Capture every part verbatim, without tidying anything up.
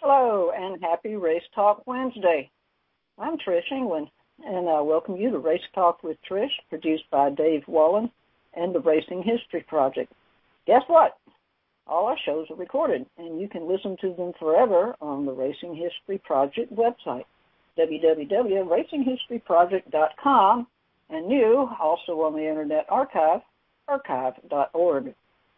Hello, and happy Race Talk Wednesday. I'm Trish England, and I welcome you to Race Talk with Trish, produced by Dave Wallen and the Racing History Project. Guess what? All our shows are recorded, and you can listen to them forever on the Racing History Project website, w w w dot racing history project dot com, and new, also on the Internet Archive, archive dot org.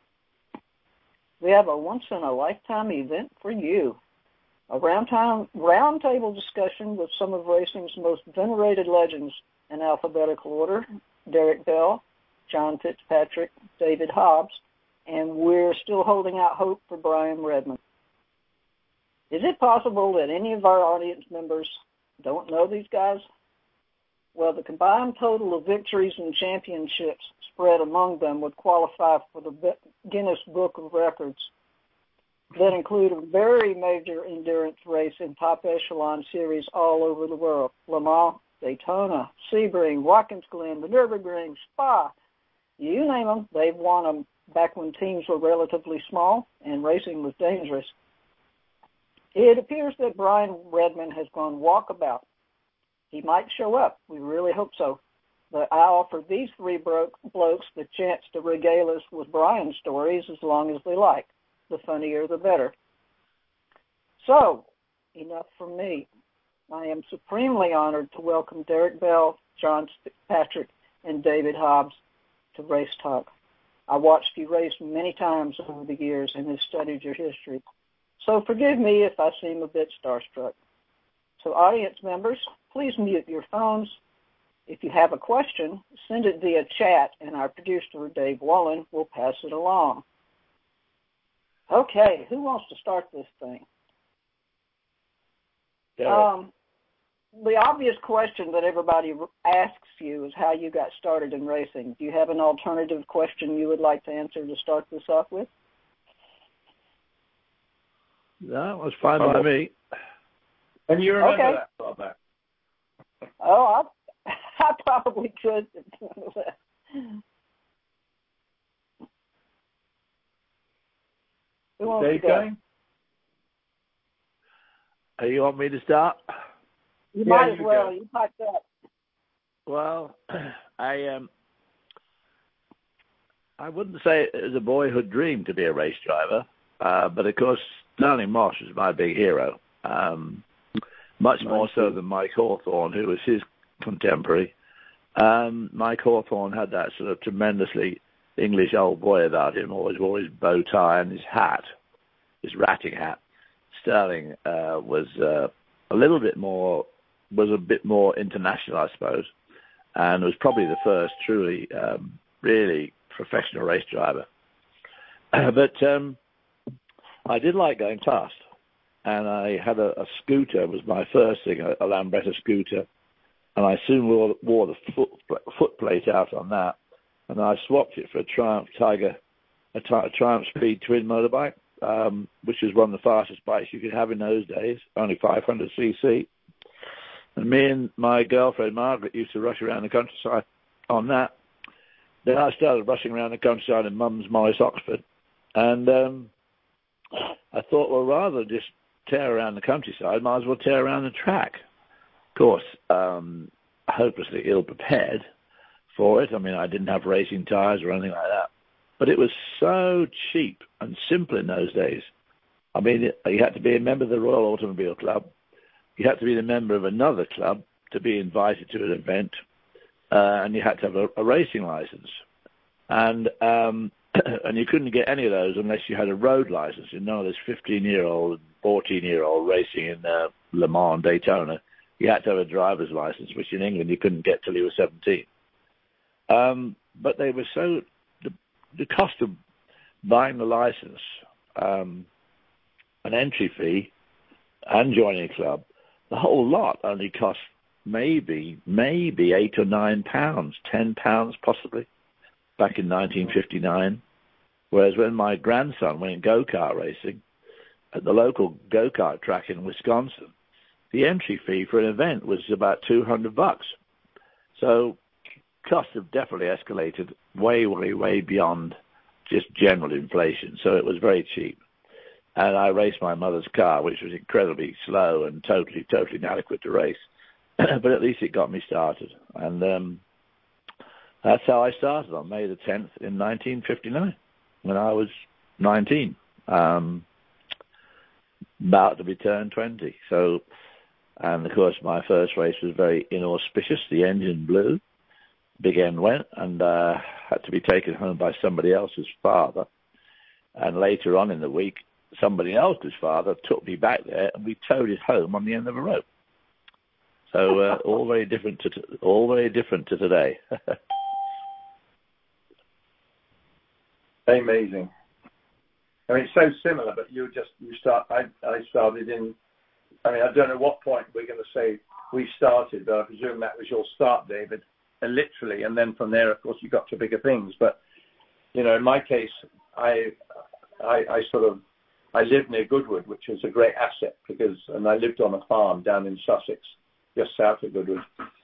We have a once-in-a-lifetime event for you. A round-table round discussion with some of racing's most venerated legends in alphabetical order, Derek Bell, John Fitzpatrick, David Hobbs, and we're still holding out hope for Brian Redman. Is it possible that any of our audience members don't know these guys? Well, the combined total of victories and championships spread among them would qualify for the Guinness Book of Records that include a very major endurance race in top echelon series all over the world. Le Mans, Daytona, Sebring, Watkins Glen, the Nürburgring, Spa, you name them, they've won them back when teams were relatively small and racing was dangerous. It appears that Brian Redman has gone walkabout. He might show up. We really hope so. But I offer these three bro- blokes the chance to regale us with Brian's stories as long as they like. The funnier, the better. So, enough from me. I am supremely honored to welcome Derek Bell, John Fitzpatrick, and David Hobbs to Race Talk. I watched you race many times over the years and have studied your history. So forgive me if I seem a bit starstruck. So audience members, please mute your phones. If you have a question, send it via chat, and our producer, Dave Wallen, will pass it along. Okay, who wants to start this thing? Um, the obvious question that everybody asks you is how you got started in racing. Do you have an alternative question you would like to answer to start this off with? That was fine by me. And you remember okay. that far back? Oh, I, I probably could. Who wants Dave to go? going? Uh, you want me to start? You Yeah, might as you well. go. You piped up. Well, I um, I wouldn't say it was a boyhood dream to be a race driver, uh, but of course Sterling Moss was my big hero, um, much more so than Mike Hawthorne, who was his contemporary. Um, Mike Hawthorne had that sort of tremendously English old boy about him, always wore his bow tie and his hat, his ratting hat. Sterling uh, was uh, a little bit more, was a bit more international, I suppose, and was probably the first truly, um, really professional race driver. but um, I did like going fast, and I had a, a scooter, was my first thing, a, a Lambretta scooter, and I soon wore, wore the foot, foot plate out on that, and I swapped it for a Triumph Tiger, a, tri- a Triumph Speed twin motorbike, um, which was one of the fastest bikes you could have in those days, only five hundred c c. And me and my girlfriend, Margaret, used to rush around the countryside on that. Then I started rushing around the countryside in Mum's Morris, Oxford. And um, I thought, well, rather than just tear around the countryside, might as well tear around the track. Of course, um, hopelessly ill-prepared for it. I mean, I didn't have racing tires or anything like that. But it was so cheap and simple in those days. I mean, you had to be a member of the Royal Automobile Club. You had to be the member of another club to be invited to an event. Uh, and you had to have a, a racing license. And um, and you couldn't get any of those unless you had a road license. You know, there's fifteen-year-old and fourteen-year-old racing in uh, Le Mans and Daytona. You had to have a driver's license, which in England you couldn't get till you were seventeen. Um, but they were so... The, the cost of buying the license, um, an entry fee, and joining a club, the whole lot only cost maybe, maybe eight or nine pounds, ten pounds possibly, back in nineteen fifty-nine. Whereas when my grandson went go-kart racing at the local go-kart track in Wisconsin, the entry fee for an event was about two hundred bucks. So costs have definitely escalated way, way, way beyond just general inflation. So it was very cheap. and I raced my mother's car, which was incredibly slow and totally, totally inadequate to race. But at least it got me started. And um, that's how I started on May the tenth in nineteen fifty-nine, when I was nineteen, um, about to be turned twenty. So, and of course, my first race was very inauspicious. The engine blew, big end went, and uh, had to be taken home by somebody else's father. And later on in the week, somebody else's father took me back there, and we towed it home on the end of a rope. So uh, all very different to t- all very different to today. Amazing. I mean, it's so similar, but you just you start. I I started in. I mean, I don't know what point we're going to say we started, but I presume that was your start, David, and literally, and then from there, of course, you got to bigger things. But you know, in my case, I I, I sort of I lived near Goodwood, which was a great asset because, and I lived on a farm down in Sussex, just south of Goodwood.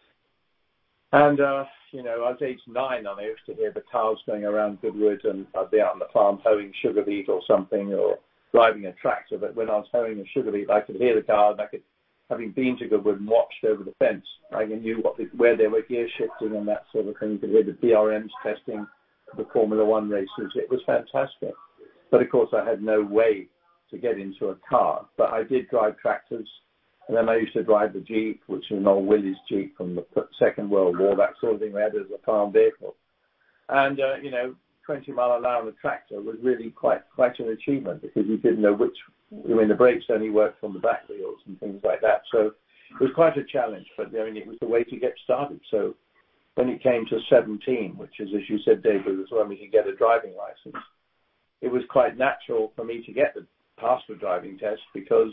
And, uh, you know, I was age nine and I used to hear the cars going around Goodwood, and I'd be out on the farm hoeing sugar beet or something, or driving a tractor. But when I was hoeing a sugar beet, I could hear the cars, and I could, having been to Goodwood and watched over the fence, I knew what the, where they were gear shifting and that sort of thing. You could hear the P R Ms testing the Formula One races. It was fantastic. But, of course, I had no way to get into a car. But I did drive tractors. And then I used to drive the Jeep, which is an old Willys Jeep from the Second World War, that sort of thing we had as a farm vehicle. And, uh, you know, twenty mile an hour on a tractor was really quite quite an achievement because you didn't know which, I mean, the brakes only worked from the back wheels and things like that. So it was quite a challenge, but, I mean, it was the way to get started. So when it came to seventeen, which is, as you said, David, was when we could get a driving license, it was quite natural for me to get the pass the driving test because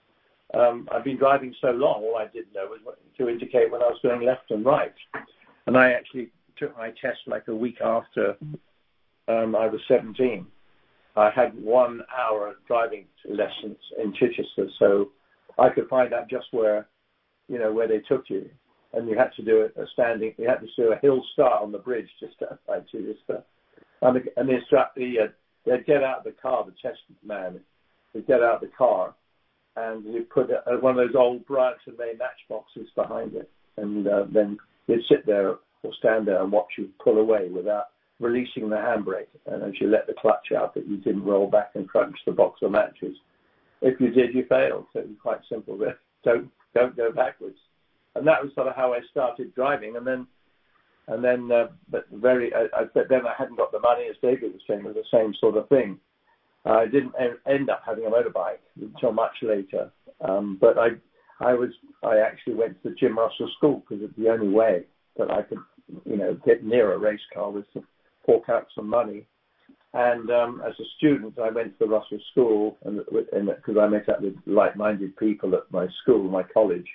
Um, I've been driving so long, all I didn't know was to indicate when I was going left and right. And I actually took my test like a week after um, I was seventeen. I had one hour of driving lessons in Chichester, so I could find out just where, you know, where they took you. And you had to do a, a standing, you had to do a hill start on the bridge just outside Chichester. And the, and the instructor, uh, they'd get out of the car, the test man, they'd get out of the car, and you put a, one of those old Bryson May matchboxes behind it, and uh, then you'd sit there or stand there and watch you pull away without releasing the handbrake. And as you let the clutch out, that you didn't roll back and crunch the box of matches. If you did, you failed. So it was quite simple. Don't don't go backwards. And that was sort of how I started driving. And then, and then, uh, but very, I, I, but then I hadn't got the money, as David was saying. It was the same sort of thing. I didn't end up having a motorbike until much later, um, but I, I was, I actually went to the Jim Russell School because it's the only way that I could, you know, get near a race car was to fork out some money. And um, as a student, I went to the Russell School, and because I met up with like-minded people at my school, my college.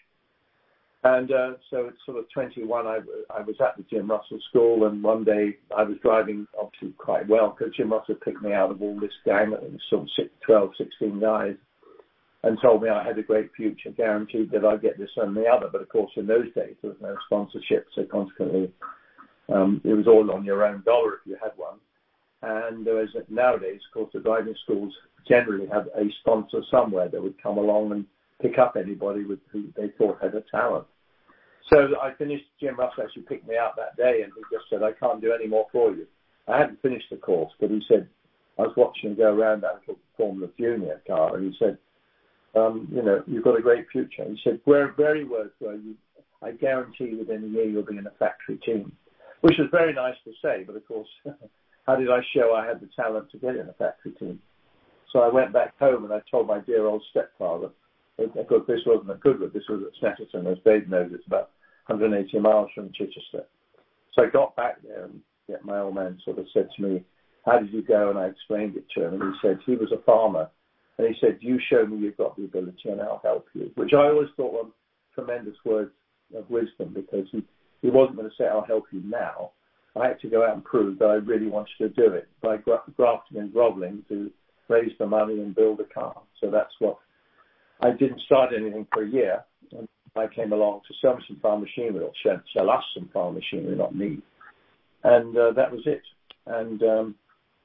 And uh, so at sort of twenty-one, I, I was at the Jim Russell School, and one day I was driving obviously quite well because Jim Russell picked me out of all this gang, it was sort of twelve, sixteen guys, and told me I had a great future, guaranteed that I'd get this and the other. But of course, in those days, there was no sponsorship, so consequently, um, it was all on your own dollar if you had one. And there is, nowadays, of course, the driving schools generally have a sponsor somewhere that would come along and pick up anybody with who they thought had a talent. So I finished, Jim Russell actually picked me out that day, and he just said, I can't do any more for you. I hadn't finished the course, but he said, I was watching him go around that little Formula Junior car, and he said, um, you know, you've got a great future. He said, where very words were you, I guarantee within a year you'll be in a factory team, which was very nice to say, but of course, how did I show I had the talent to get in a factory team? So I went back home and I told my dear old stepfather, of course, this wasn't at Goodwood, this was at Snetterton, as Dave knows, it's about one hundred eighty miles from Chichester. So I got back there, and yeah, my old man sort of said to me, how did you go? And I explained it to him, and he said, he was a farmer, and he said, you show me you've got the ability and I'll help you, which I always thought were tremendous words of wisdom, because he, he wasn't going to say, I'll help you now. I had to go out and prove that I really wanted to do it by gra- grafting and groveling to raise the money and build a car. So that's what, I didn't start anything for a year. And I came along to sell me some farm machinery, or sell, sell us some farm machinery, not me. And uh, that was it. And um,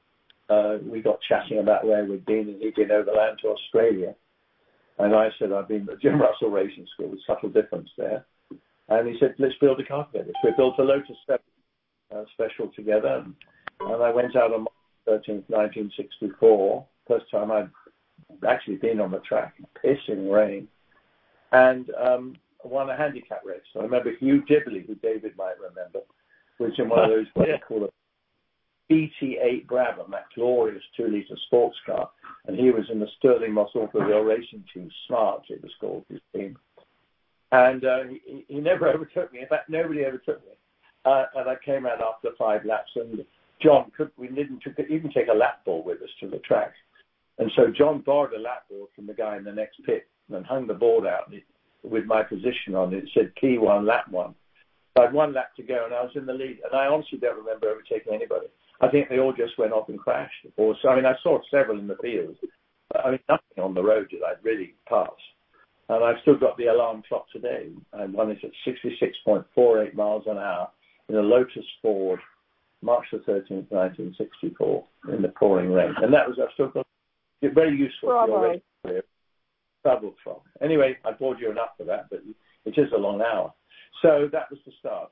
uh, we got chatting about where we'd been, and he'd been overland to Australia. And I said, I've been at Jim Russell Racing School, with subtle difference there. And he said, let's build a car together. So we built a Lotus seven uh, Special together. And, and I went out on March thirteenth, nineteen sixty-four. First time I'd actually been on the track, pissing rain. And um, won a handicap race. So I remember Hugh Dibley, who David might remember, was in one of those, what they call it, B T eight Brabham, that glorious two-litre sports car. And he was in the Sterling Moss Automobile Racing Team, Smart, it was called, his team. And uh, he, he never overtook me. In fact, nobody overtook me. Uh, and I came out after five laps. And John, could, we didn't took, even take a lap ball with us to the track. And so John borrowed a lap ball from the guy in the next pit and hung the board out with my position on it. It said key one, lap one. So I had one lap to go, and I was in the lead. And I honestly don't remember overtaking anybody. I think they all just went off and crashed. Or so, I mean, I saw several in the field. But, I mean, nothing on the road did I really pass. And I've still got the alarm clock today. I won it at sixty-six point four eight miles an hour in a Lotus Ford, March the thirteenth, nineteen sixty-four, in the pouring rain. And that was, I've still got it, very useful for your race career. Travel from. Anyway, I bored you enough for that, but it is a long hour. So that was the start.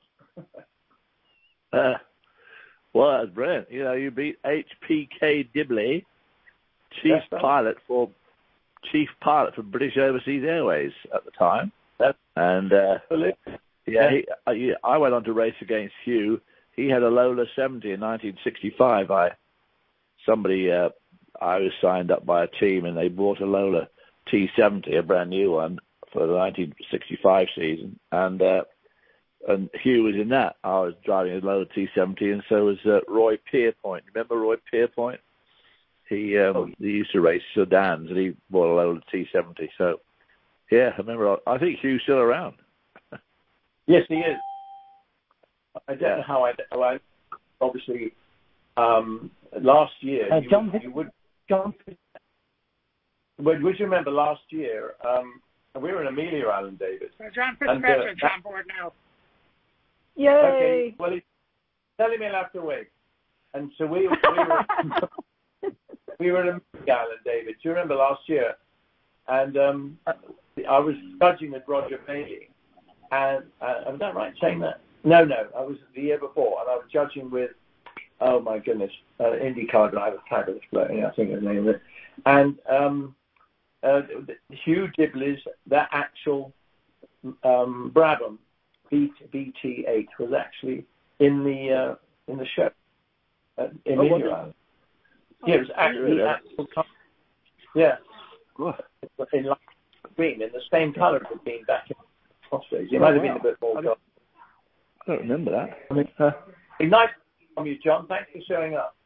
uh, well, that's brilliant. You know, you beat H P K Dibley, chief That's pilot for chief pilot for British Overseas Airways at the time. That's and uh, yeah, yeah. he, I, I went on to race against Hugh. He had a Lola seventy in nineteen sixty-five. I somebody uh, I was signed up by a team, and they bought a Lola T seventy, a brand new one, for the nineteen sixty-five season, and uh, and Hugh was in that. I was driving a Lola T seventy, and so was uh, Roy Pierpoint. Remember Roy Pierpoint? He um, oh. he used to race sedans, and he bought a Lola T seventy. So yeah, I remember. I think Hugh's still around. Yes, he is. I don't know how I. How I obviously, um, last year uh, you, John, would, you would. John. Would, would you remember last year? Um, we were in Amelia Island, David. So John Fitzpatrick's uh, on board now. Yay! Okay. Well, he's telling me I'll have to wait. And so we, we were we were in Amelia Island, David. Do you remember last year? And um, I was judging with Roger Bailey. And uh, was that right saying that? No, no. I was the year before, and I was judging with, oh my goodness, uh, IndyCar driver, fabulous bloke. I think his name is. And um, uh, Hugh Dibley's, that actual um, Brabham B T eight was actually in the uh, in the show at Amelia Island. Yeah, it was actually oh, actual car. Yeah, in light green, in the same colour it had been back in Australia. It oh, might have wow. been a bit more. I don't, I don't remember that. I mean, uh, nice from you, John. Thanks for showing up.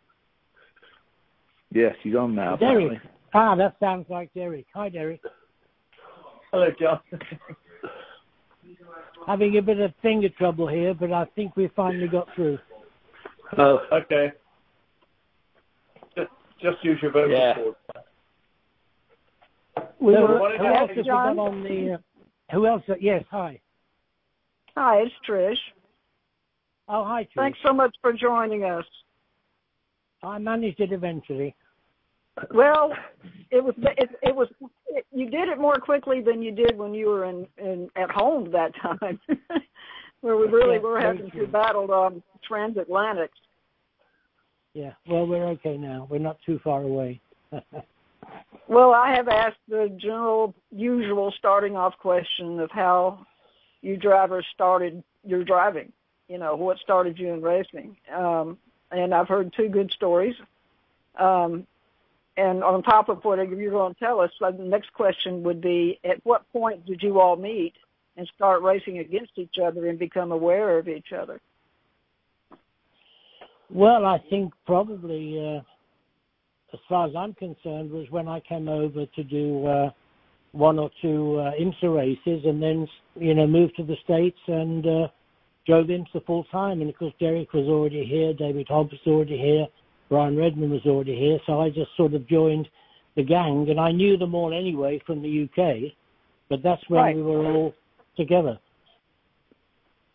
Yes, he's on now. Derek. Apparently. Ah, that sounds like Derek. Hi, Derek. Hello, John. Having a bit of finger trouble here, but I think we finally got through. Oh, okay. Just, just use your vocal yeah. cord. We So were, what did who you else say, have we John? got on the... Uh, who else? Uh, yes, hi. Hi, it's Trish. Oh, hi, Trish. Thanks so much for joining us. I managed it eventually. Well, it was it, it was it, you did it more quickly than you did when you were in, in at home that time, where we really yeah, were having to battle um, transatlantics. Yeah, well, we're okay now. We're not too far away. Well, I have asked the general, usual starting off question of how you drivers started your driving. You know, what started you in racing? Um, and I've heard two good stories. Um, and on top of what you're going to tell us, the next question would be, at what point did you all meet and start racing against each other and become aware of each other? Well, I think probably, uh, as far as I'm concerned, was when I came over to do uh, one or two uh, IMSA races and then, you know, moved to the States and uh, drove IMSA full time. And, of course, Derek was already here, David Hobbs was already here, Brian Redman was already here. So I just sort of joined the gang. And I knew them all anyway from the U K, but that's when right. we were all together.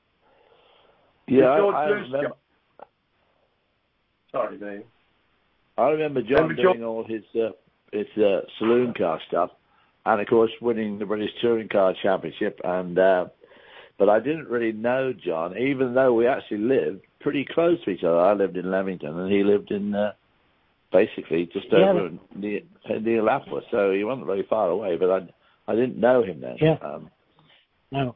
Yeah, I, George I Lewis, remember. Sorry, Dave. I remember John remember doing John? all his uh, his uh, saloon car stuff, and of course winning the British Touring Car Championship. And uh, but I didn't really know John, even though we actually lived pretty close to each other. I lived in Leamington, and he lived in uh, basically just yeah, over but... near near Lapworth, so he wasn't very far away. But I I didn't know him then. Yeah. Um, no.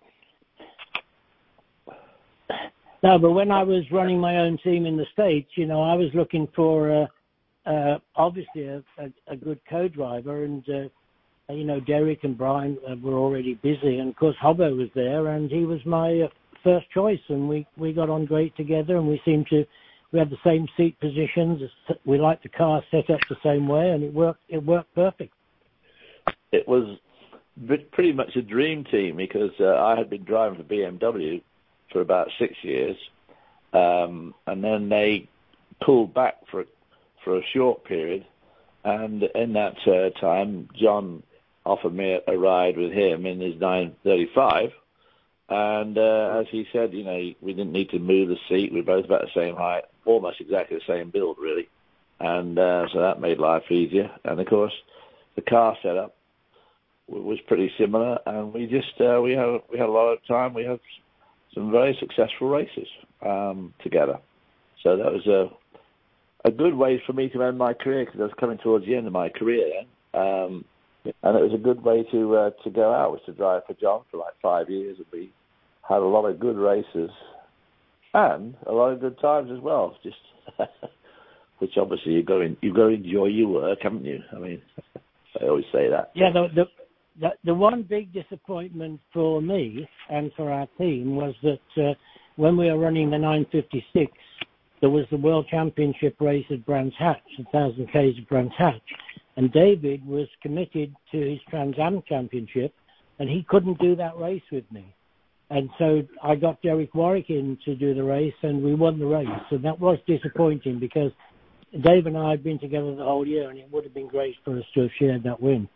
No, but when I was running my own team in the States, you know, I was looking for uh, uh, obviously a, a, a good co-driver, and uh, you know, Derek and Brian uh, were already busy, and of course Hobbo was there, and he was my uh, first choice, and we, we got on great together, and we seemed to we had the same seat positions, we liked the car set up the same way, and it worked it worked perfect. It was pretty much a dream team because uh, I had been driving for B M W for about six years, um, and then they pulled back for for a short period, and in that uh, time, John offered me a, a ride with him in his nine thirty-five, and uh, as he said, you know, we didn't need to move the seat. We were both about the same height, almost exactly the same build, really, and uh, so that made life easier. And of course, the car setup was pretty similar, and we just uh, we had we had a lot of time. We had some very successful races um, together. So that was a a good way for me to end my career because I was coming towards the end of my career then. Um, and it was a good way to uh, to go out, was to drive for John for like five years. And we had a lot of good races and a lot of good times as well. Just which obviously you've got to, you've got to enjoy your work, haven't you? I mean, I always say that. Yeah, the, the The, the one big disappointment for me and for our team was that uh, when we were running the nine fifty-six, there was the World Championship race at Brands Hatch, one thousand kays at Brands Hatch, and David was committed to his Trans Am Championship, and he couldn't do that race with me. And so I got Derek Warwick in to do the race, and we won the race. And that was disappointing because Dave and I had been together the whole year, and it would have been great for us to have shared that win.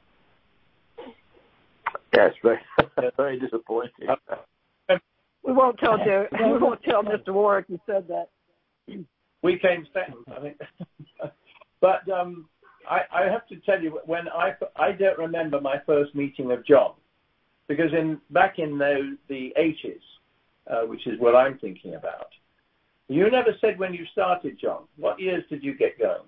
Yes, very, very disappointing. We won't tell Derek, we won't tell Mister Warwick you said that. We came second, I think. But um, I, I have to tell you, when I I don't remember my first meeting of John, because in back in the the eighties, uh, which is what I'm thinking about, you never said when you started, John. What years did you get going?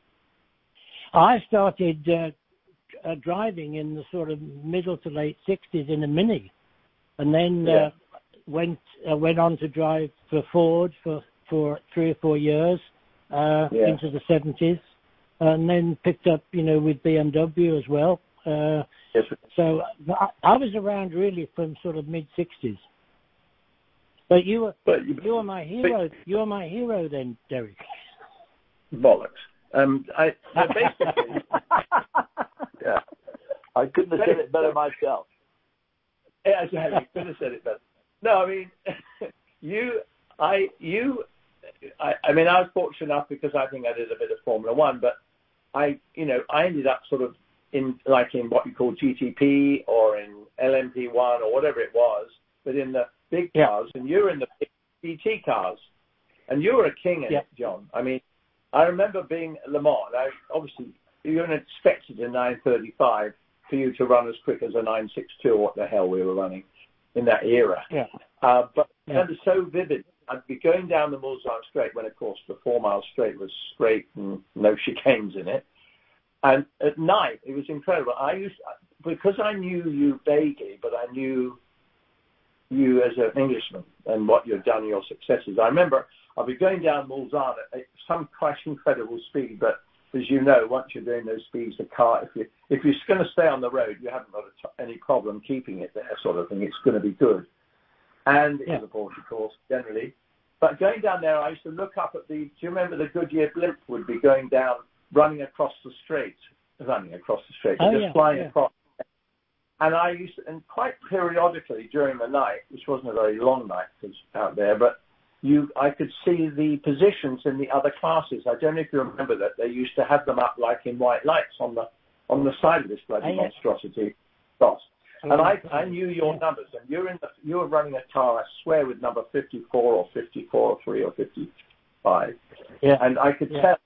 I started. Uh, Uh, driving in the sort of middle to late sixties in a Mini, and then yeah. uh, went uh, went on to drive for Ford for, for three or four years uh, yeah. into the seventies, and then picked up, you know, with B M W as well. Uh, yes. So I, I was around really from sort of mid sixties. But you were but you, you were my hero. But, you were my hero then, Derek. Bollocks. Um, I so basically. Yeah, I couldn't have said it better myself. Yeah, I couldn't have said it better. No, I mean, you, I, you, I, I mean, I was fortunate enough because I think I did a bit of Formula One, but I, you know, I ended up sort of in like in what you call G T P or in L M P one or whatever it was, but in the big cars, and you were in the big G T cars, and you were a king in yeah. it, John. I mean, I remember being at Le Mans. I obviously. You weren't expected a nine thirty-five for you to run as quick as a nine sixty-two, or what the hell we were running in that era. Yeah. Uh, but yeah. it was so vivid. I'd be going down the Mulsanne Straight when, of course, the four-mile straight was straight and no chicanes in it. And at night, it was incredible. I used because I knew you vaguely, but I knew you as an Englishman and what you'd done, your successes. I remember I'd be going down Mulsanne at some quite incredible speed, but as you know, once you're doing those speeds, the car, if, you, if you're going to stay on the road, you haven't got a t- any problem keeping it there, sort of thing. It's going to be good. And yeah. it was a Porsche course, generally. But going down there, I used to look up at the, do you remember the Goodyear blimp would be going down, running across the straight, running across the straight, oh, just yeah, flying yeah. across. And I used to, and quite periodically during the night, which wasn't a very long night out there, but You, I could see the positions in the other classes. I don't know if you remember that they used to have them up like in white lights on the on the side of this bloody oh, monstrosity. Cross. Oh, and I, I knew your yeah. numbers, and you're in the, you were running a car, I swear, with number fifty-four or fifty-four or three or fifty-five. Yeah. And I could yeah. tell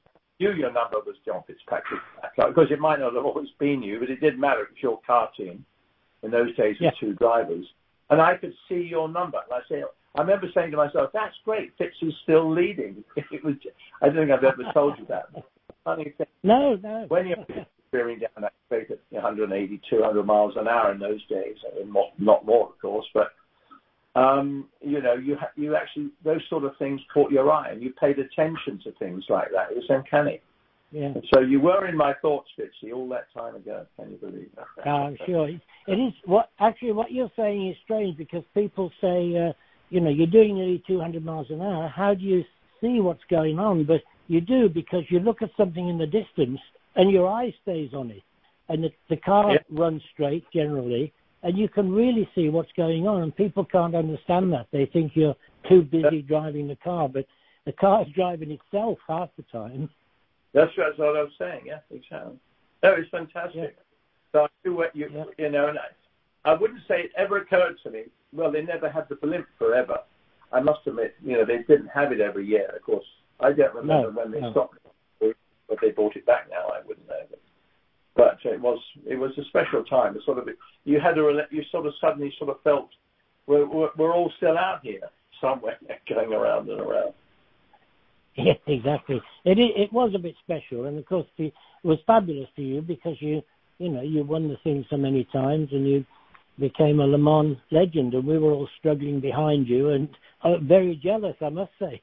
knew your number was John Fitzpatrick because it might not have always been you, but it didn't matter. It was your car team in those days with yeah. two drivers, and I could see your number. And I say, I remember saying to myself, "That's great. Fitz is still leading." It was. I don't think I've ever told you that. Funny thing. No, no. When you're veering down that straight at one eighty, two hundred miles an hour in those days, not not more, of course, but. Um, you know, you ha- you actually, those sort of things caught your eye and you paid attention to things like that. It was uncanny. Yeah. And so you were in my thoughts, Fitzy, all that time ago. Can you believe that? I'm sure. It is, what, actually what you're saying is strange because people say, uh, you know, you're doing nearly two hundred miles an hour. How do you see what's going on? But you do because you look at something in the distance and your eye stays on it. And the, the car yeah. runs straight generally. And you can really see what's going on, and people can't understand that. They think you're too busy driving the car, but the car's driving itself half the time. That's, that's what I was saying, yeah, exactly. No, it's fantastic. Yeah. So I do what you, yeah. you know, and I, I wouldn't say it ever occurred to me, well, they never had the blimp forever. I must admit, you know, they didn't have it every year, of course. I don't remember no, when they no. stopped it, but they bought it back now, I wouldn't know. But. But it was it was a special time. It sort of you had a you sort of suddenly sort of felt we're we're, we're all still out here somewhere going around and around. Yeah, exactly. It it was a bit special, and of course the, it was fabulous for you because you you know you won the thing so many times, and you became a Le Mans legend, and we were all struggling behind you, and uh, very jealous, I must say.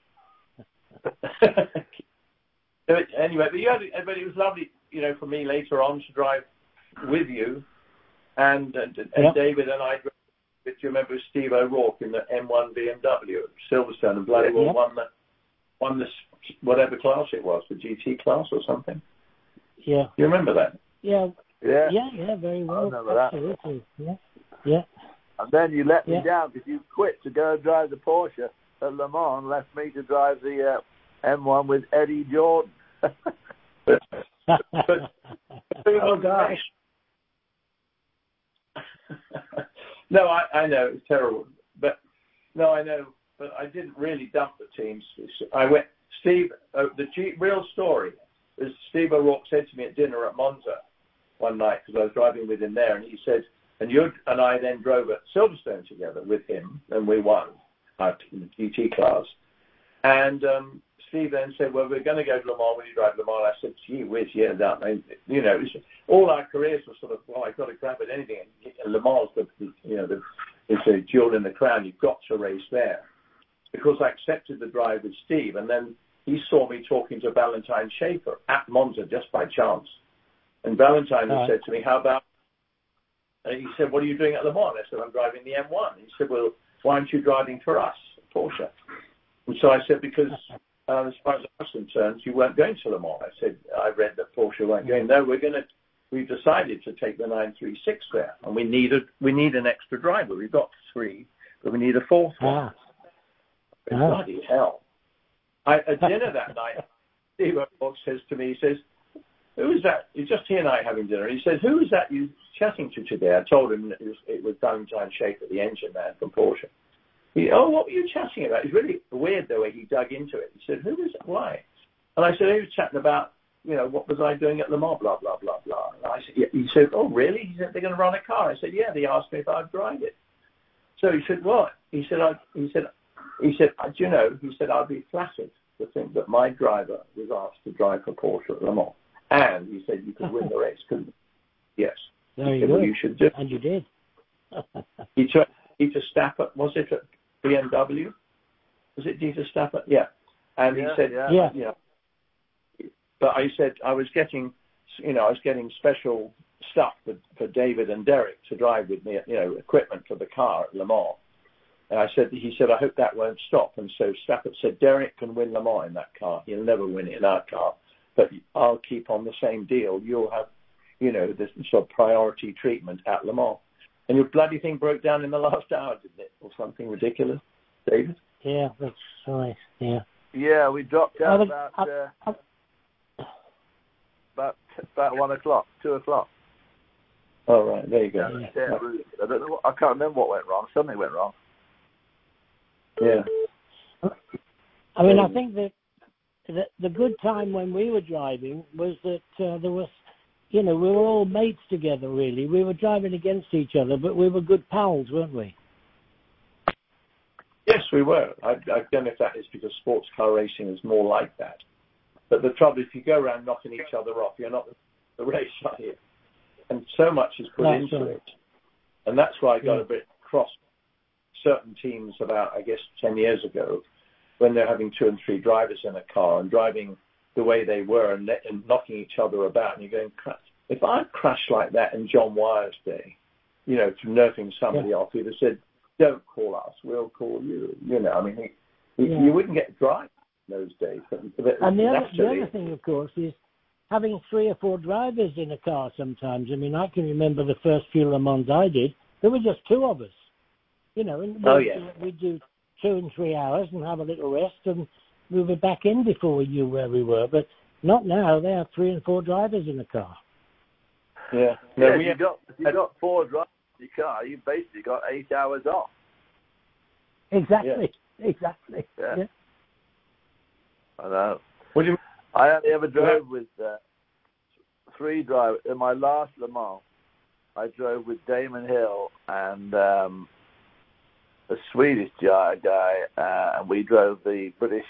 Anyway, but you had, but it was lovely. You know, for me later on to drive with you, and and, and yep. David and I. Do you remember Steve O'Rourke in the M one B M W at Silverstone, and bloody well yep. won the won this whatever class it was, the G T class or something? Yeah. You remember that? Yeah. Yeah. Yeah. Yeah. Very well. I remember Absolutely. that. Yeah. Yeah. And then you let yeah. me down because you quit to go and drive the Porsche at Le Mans, and left me to drive the uh, M one with Eddie Jordan. but, but, oh gosh. No, I, I know it's terrible, but no, I know, but I didn't really dump the teams. I went, Steve. Uh, the G, real story is Steve O'Rourke said to me at dinner at Monza one night because I was driving with him there, and he said, and you and I then drove at Silverstone together with him, and we won our G T class, and. Um, Steve then said, well, we're going to go to Le Mans when you drive Le Mans. I said, gee whiz, yeah, that, you know, all our careers were sort of, well, I've got to grab at anything. And Le Mans, the, you know, the, it's a jewel in the crown. You've got to race there. Because I accepted the drive with Steve, and then he saw me talking to Valentine Schaefer at Monza just by chance. And Valentine uh, said to me, how about, and he said, what are you doing at Le Mans? I said, I'm driving the M one. He said, well, why aren't you driving for us, Porsche? And so I said, because... Um, as far as I was concerned, you weren't going to Le Mans. I said, I read that Porsche weren't going. No, we're going to, we've decided to take the nine three six there. And we need, a, we need an extra driver. We've got three, but we need a fourth one. Ah. Bloody hell. I, at dinner that night, Steve O'Rourke says to me, he says, who is that? It's just he and I having dinner. He says, who is that you chatting to today? I told him it was, it was Valentine Schaefer, the engine man from Porsche. He, oh, what were you chatting about? It's really weird the way he dug into it. He said, who was it? Why? And I said, he was chatting about, you know, what was I doing at Le Mans, blah, blah, blah, blah. And I said, yeah. He said, oh, really? He said, they're going to run a car. I said, yeah, they asked me if I'd drive it. So he said, what? He said, I, he said, he said, do you know, he said, I'd be flattered to think that my driver was asked to drive for Porsche at Le Mans. And he said, you could win the race, couldn't you? Yes. There you said, go. well, you should do. And you did. he took, Dieter Stappen, was it at B M W? Was it Dieter Stappen? Yeah. And yeah, he said, yeah. yeah. You know, but I said I was getting, you know, I was getting special stuff for, for David and Derek to drive with me, you know, equipment for the car at Le Mans. And I said, he said, I hope that won't stop. And so Stappen said, Derek can win Le Mans in that car. He'll never win it in our car, but I'll keep on the same deal. You'll have, you know, this sort of priority treatment at Le Mans. And your bloody thing broke down in the last hour, didn't it? Or something ridiculous, David? Yeah, that's right. Yeah. Yeah, we dropped out oh, about, uh, uh, about about one o'clock, two o'clock. Oh, right. There you go. Yeah, yeah. I don't know. What, I can't remember what went wrong. Something went wrong. Yeah. I mean, I think that the, the good time when we were driving was that uh, there was, you know, we were all mates together, really. We were driving against each other, but we were good pals, weren't we? Yes, we were. I, I don't know if that is because sports car racing is more like that. But the trouble is, if you go around knocking each other off, you're not the race, are you? And so much is put that's into right. it. And that's why I got yeah. a bit cross certain teams about, I guess, ten years ago, when they're having two and three drivers in a car and driving the way they were and, and knocking each other about. And you're going, if I crashed like that in John Wyer's day, you know, to nerfing somebody yeah. off, he'd have said, don't call us, we'll call you. You know, I mean, he, he, yeah. you wouldn't get drive in those days. But, but and the other, the other thing, of course, is having three or four drivers in a car sometimes. I mean, I can remember the first few Le Mans I did, there were just two of us. You know, and oh, we'd, yeah. we'd do two and three hours and have a little rest and we were back in before we knew where we were. But not now. They have three and four drivers in the car. Yeah. No, yeah if you got if you got four drivers in your car, you basically got eight hours off. Exactly. Yeah. Exactly. Yeah. yeah. I know. What do you? I only ever drove with uh, three drivers. In my last Le Mans, I drove with Damon Hill and um, a Swedish guy, uh, and we drove the British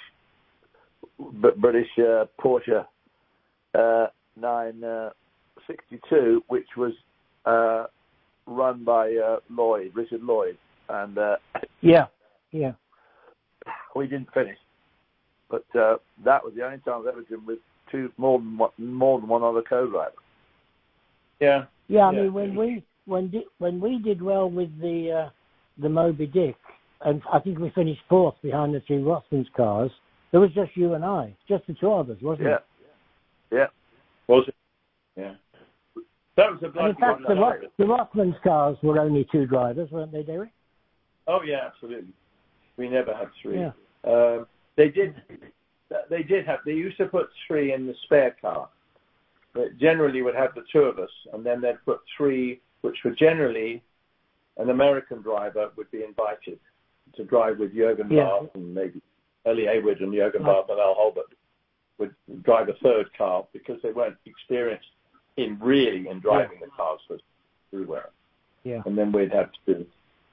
B- British uh, Porsche uh, nine sixty-two, which was uh, run by uh, Lloyd, Richard Lloyd, and uh, yeah, yeah, we didn't finish. But uh, that was the only time I've ever driven with two more than one, more than one other co-driver. Yeah, yeah. I yeah. mean, when we when di- when we did well with the uh, the Moby Dick, and I think we finished fourth behind the two Rothmans cars. There was just you and I, just the two of us, wasn't yeah. it? Yeah. Was it? Yeah. That was a And in fact, the, Roth- the Rothmans cars were only two drivers, weren't they, Derek? Oh yeah, absolutely. We never had three. Yeah. Um, they did. They did have. They used to put three in the spare car. But generally, would have the two of us, and then they'd put three, which were generally an American driver would be invited to drive with Jürgen Yeah. Barth and maybe Ellie Haywood and Jürgen Barth and Al Holbert would drive a third car because they weren't experienced in really in driving yeah. the cars as we were. Yeah. And then we'd have two.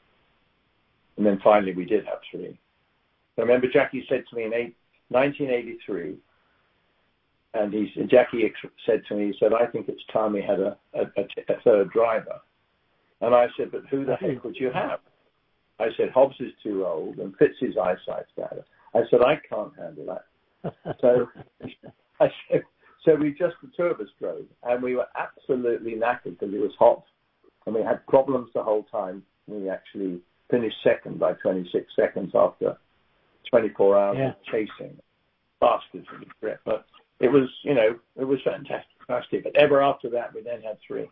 And then finally we did have three. I remember Jackie said to me in eight, nineteen eighty-three, and he Jackie said to me, he said, I think it's time we had a, a, a, a third driver. And I said, but who the heck would you have? I said, Hobbs is too old and Fitz's eyesight's better. I said, I can't handle that. So I said, so we just, the two of us drove, and we were absolutely knackered because it was hot, and we had problems the whole time. We actually finished second by twenty-six seconds after twenty-four hours yeah. of chasing. Bastard for the trip. But it was, you know, it was fantastic. But ever after that, we then had three.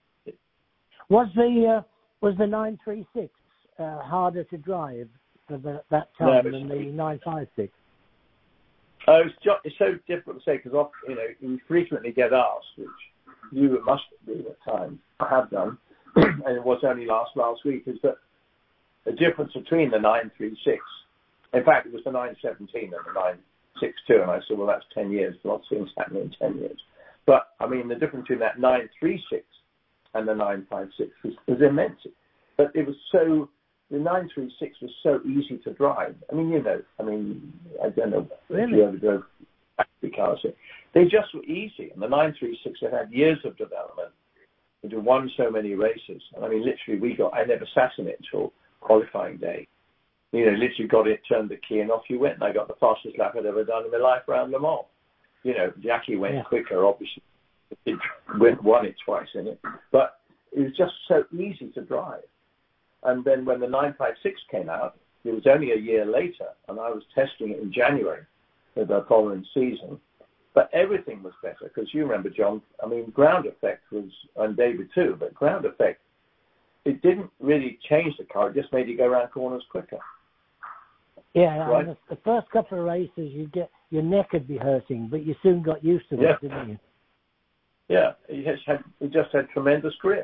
Was the uh, was the nine three six uh, harder to drive for the, that time No, than the nine five six? Oh, it's, just, it's so difficult to say because, you know, you frequently get asked, which you must do at times, I have done, and it was only last last week, is that the difference between the nine three six, in fact, it was the nine seventeen and the nine sixty-two, and I said, well, that's ten years. Lots of things happen in ten years. But, I mean, the difference between that nine three six and the nine five six was, was immense. But it was so... The nine three six was so easy to drive. I mean, you know, I mean, I don't know really? if you ever drove factory cars. They just were easy. And the nine three six had had years of development. It had won so many races. And I mean, literally, we got, I never sat in it until qualifying day. You know, literally got it, turned the key, and off you went. And I got the fastest lap I'd ever done in my life around Le Mans. You know, Jackie went yeah. quicker, obviously. It went, won it twice in it. But it was just so easy to drive. And then when the nine five six came out, it was only a year later, and I was testing it in January of the following season. But everything was better, because you remember, John, I mean, ground effect was, and David too, but ground effect, it didn't really change the car, it just made you go around corners quicker. Yeah, right? the, the first couple of races, you get your neck would be hurting, but you soon got used to yeah. it, didn't you? Yeah, it just had, it just had tremendous grip.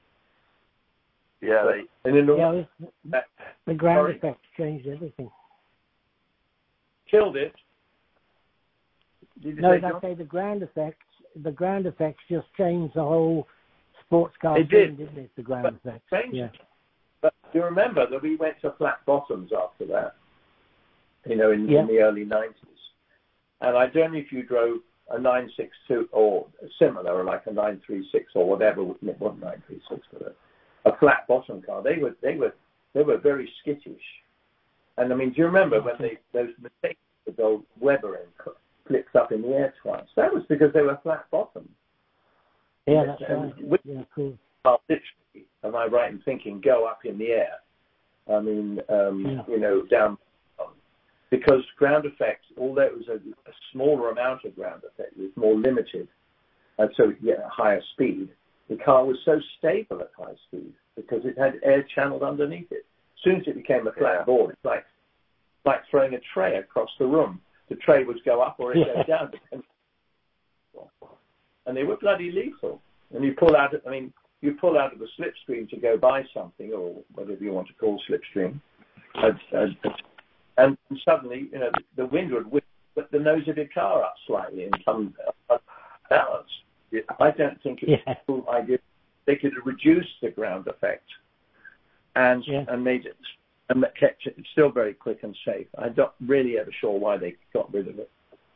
Yeah, they, and in the, yeah, it was, that, the ground sorry. effect changed everything. Killed it. Did you no, say, I John? say the ground effects. The ground effects just changed the whole sports car It thing, did. didn't it? The ground But effects. changed. Yeah. But you remember that we went to flat bottoms after that, you know, in, Yeah. in the early nineties. And I don't know if you drove a nine six two or similar, or like a nine three six or whatever. It wasn't nine three six, but a, a flat bottom car. They were they were they were very skittish. And I mean, do you remember when they those mistakes with the Weber and flipped up in the air twice? That was because they were flat bottom. Yeah, that's and right. with, Yeah, cool. well, literally, am I right in thinking, go up in the air? I mean, um, Yeah. you know, down. Because ground effects, although it was a, a smaller amount of ground effect, it was more limited, and so you get a higher speed. The car was so stable at high speed because it had air channeled underneath it. As soon as it became a flat Yeah. board, it's like like throwing a tray across the room. The tray would go up or it would go down, depending. And they were bloody lethal. And you pull out, I mean, you pull out of the slipstream to go buy something, or whatever you want to call slipstream, and, and, and suddenly, you know, the wind would whip the nose of your car up slightly and come balance. I don't think it's Yeah. a cool idea. They could have reduced the ground effect and Yeah. and made it and kept it still very quick and safe. I'm not really ever sure why they got rid of it.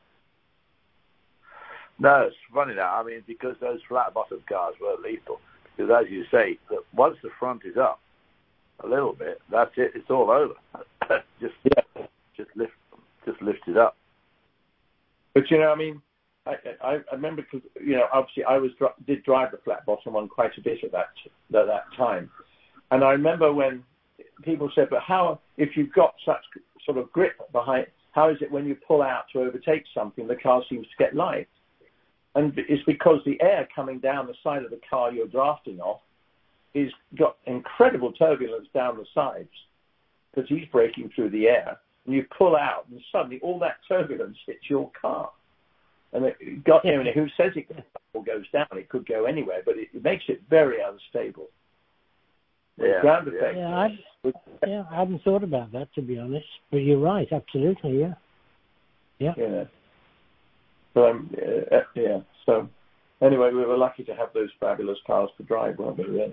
No, it's funny now. I mean, because those flat-bottom cars were lethal. Because as you say, that once the front is up a little bit, that's it. It's all over. just, Yeah. just lift, just lift it up. But you know, I mean, I I, I remember because you know, obviously, I was did drive the flat-bottom one quite a bit at that at that time, and I remember when people said, "But how, if you've got such sort of grip behind, how is it when you pull out to overtake something, the car seems to get light?" And it's because the air coming down the side of the car you're drafting off is got incredible turbulence down the sides because he's breaking through the air. And you pull out, and suddenly all that turbulence hits your car. And it got, you know, who says it goes up or goes down? It could go anywhere, but it, it makes it very unstable. Yeah, ground yeah. effect. Yeah, I, yeah, I hadn't thought about that, to be honest. But you're right, absolutely, yeah. Yeah. Yeah. So, um, uh, yeah. So, anyway, we were lucky to have those fabulous cars to drive, weren't we, really?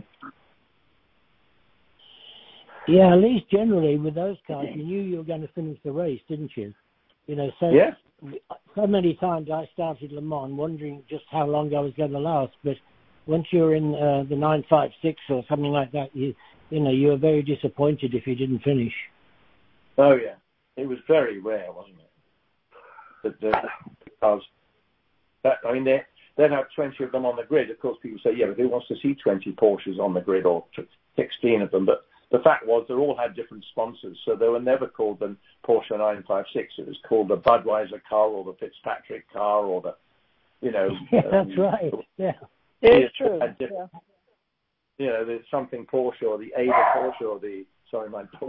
Yeah, at least generally with those cars, you knew you were going to finish the race, didn't you? You know, so Yeah. so many times I started Le Mans wondering just how long I was going to last. But once you're in uh, the nine five six or something like that, you you know, you were very disappointed if you didn't finish. Oh, yeah. It was very rare, wasn't it? The, the cars. That, I mean, they they'd have twenty of them on the grid. Of course, people say, yeah, but who wants to see twenty Porsches on the grid or sixteen of them? But the fact was, they all had different sponsors, so they were never called the Porsche nine five six. It was called the Budweiser car or the Fitzpatrick car or the, you know. Yeah, um, that's right. Yeah. It's true. Yeah. Yeah. You know, there's something Porsche or the Ada Porsche or the, sorry, my Porsche.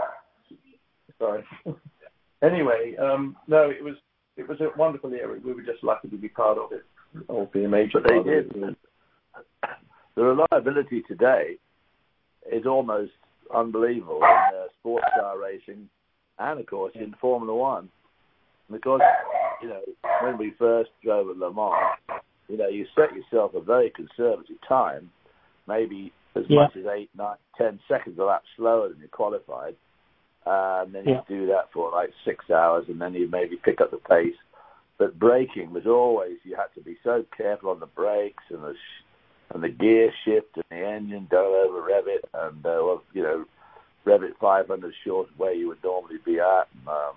Sorry. Anyway, um, no, it was it was a wonderful era. We were just lucky to be part of it, or be a major But they part did. of it. The reliability today is almost unbelievable in uh, sports car racing and, of course, in Formula One. Because, you know, when we first drove at Le Mans, you know, you set yourself a very conservative time, maybe as Yeah. much as eight, nine, ten seconds a lap slower than you qualified. Uh, and then Yeah. you do that for like six hours, and then you maybe pick up the pace. But braking was always, you had to be so careful on the brakes and the sh- and the gear shift and the engine, don't over rev it, and uh, well, you know, rev it five hundred short of where you would normally be at, and, um,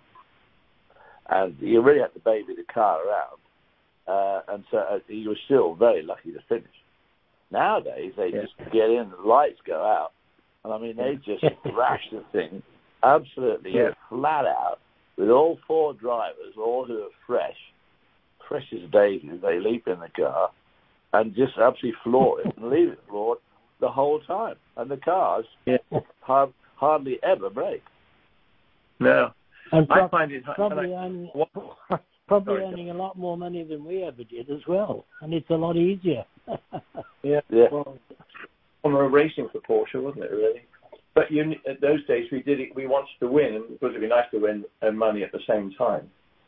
and you really had to baby the car around. Uh, and so uh, you were still very lucky to finish. Nowadays, they Yeah. just get in, the lights go out, and I mean, they just thrash the thing absolutely Yeah. flat out with all four drivers, all who are fresh, fresh as daisies. They leap in the car and just absolutely floor it and leave it floored the whole time. And the cars Yeah. have hardly ever break. No. And I pro- find it probably I, earning, what, probably sorry. earning a lot more money than we ever did as well. And it's a lot easier. yeah. Yeah. Well, Formula racing for Porsche, wasn't it, really? But you, at those days, we did it. We wanted to win, and because it'd be nice to win and money at the same time.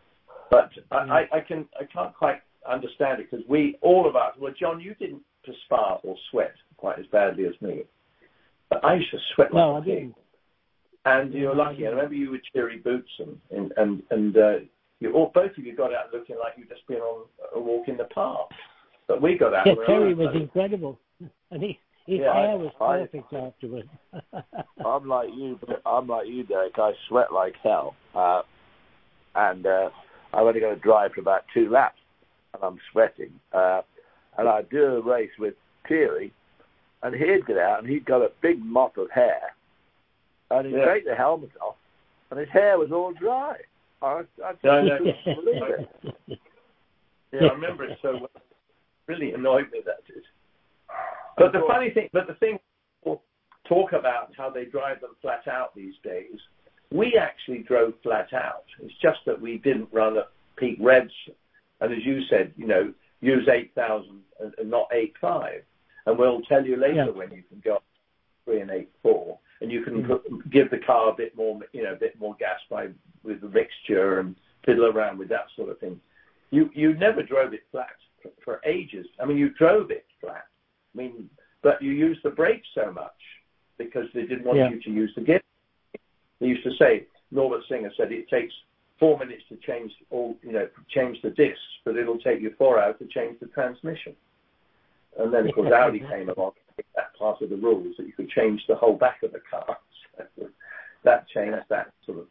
But I, I, I can I can't quite understand it because we all of us. Well, John, you didn't perspire or sweat quite as badly as me, but I used to sweat like no, a I pig. didn't. And you're lucky. I remember you with cheery boots and and and, and uh, you all both of you got out looking like you'd just been on a walk in the park. But we got out. Yeah, and Terry we was incredible, and he, his Yeah, hair was I- perfect afterwards. I'm like you, but I'm like you, Derek. I sweat like hell, uh, and uh, I've only got to drive for about two laps, and I'm sweating. Uh, and I do a race with Thierry, and he'd get out, and he'd got a big mop of hair, and he'd Yeah. take the helmet off, and his hair was all dry. I, I just No, no. couldn't believe it. Yeah, I remember it so well. Really annoyed me, that did. But the funny thing, but the thing, people talk about how they drive them flat out these days. We actually drove flat out. It's just that we didn't run at peak revs, and as you said, you know, use eight thousand and, and not eight five. And we'll tell you later Yeah. when you can go up three and eight four, and you can Mm. put, give the car a bit more, you know, a bit more gas by with the mixture and fiddle around with that sort of thing. You you never drove it flat for, for ages. I mean, you drove it flat. I mean, but you used the brakes so much because they didn't want Yeah. you to use the gear. They used to say, Norbert Singer said, it takes four minutes to change all, you know, change the discs, but it'll take you four hours to change the transmission. And then, of course, Audi came along, that part of the rules that you could change the whole back of the car. So that changed that sort of.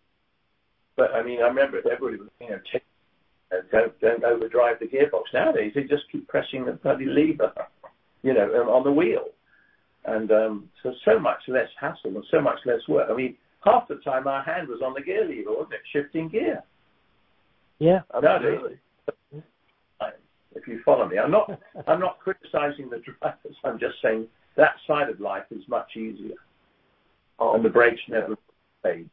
But I mean, I remember everybody was, you know, t- uh, don't don't overdrive the gearbox. Nowadays, they just keep pressing the bloody lever, you know, on the wheel, and um, so so much less hassle and so much less work. I mean, half the time our hand was on the gear lever, wasn't it, shifting gear? Yeah. Absolutely. If you follow me, I'm not I'm not criticizing the drivers. I'm just saying that side of life is much easier, Oh, and the brakes never fade.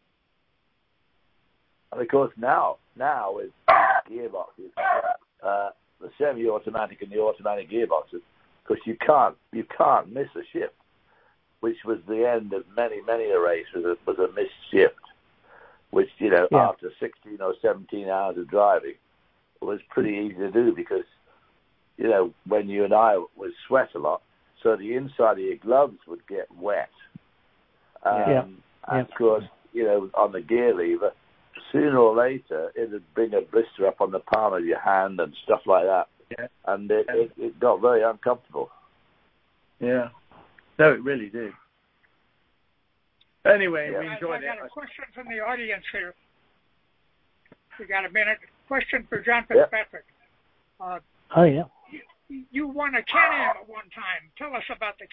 And of course, now, now with gearboxes, uh, the semi-automatic and the automatic gearboxes, because you can't, you can't miss a shift, which was the end of many, many a race was a, was a missed shift, which, you know, Yeah. after sixteen or seventeen hours of driving, was pretty easy to do because, you know, when you and I would sweat a lot, so the inside of your gloves would get wet. Um, Yeah. And Yeah. of course, you know, on the gear lever, sooner or later, it would bring a blister up on the palm of your hand and stuff like that. Yeah. And it, it, it got very uncomfortable. Yeah. No, it really did. Anyway, Yeah. we I, enjoyed I it. got a question from the audience here. We got a minute. Question for John Yep. Fitzpatrick. Uh, Oh yeah. you, you won a Can-Am at one time. Tell us about the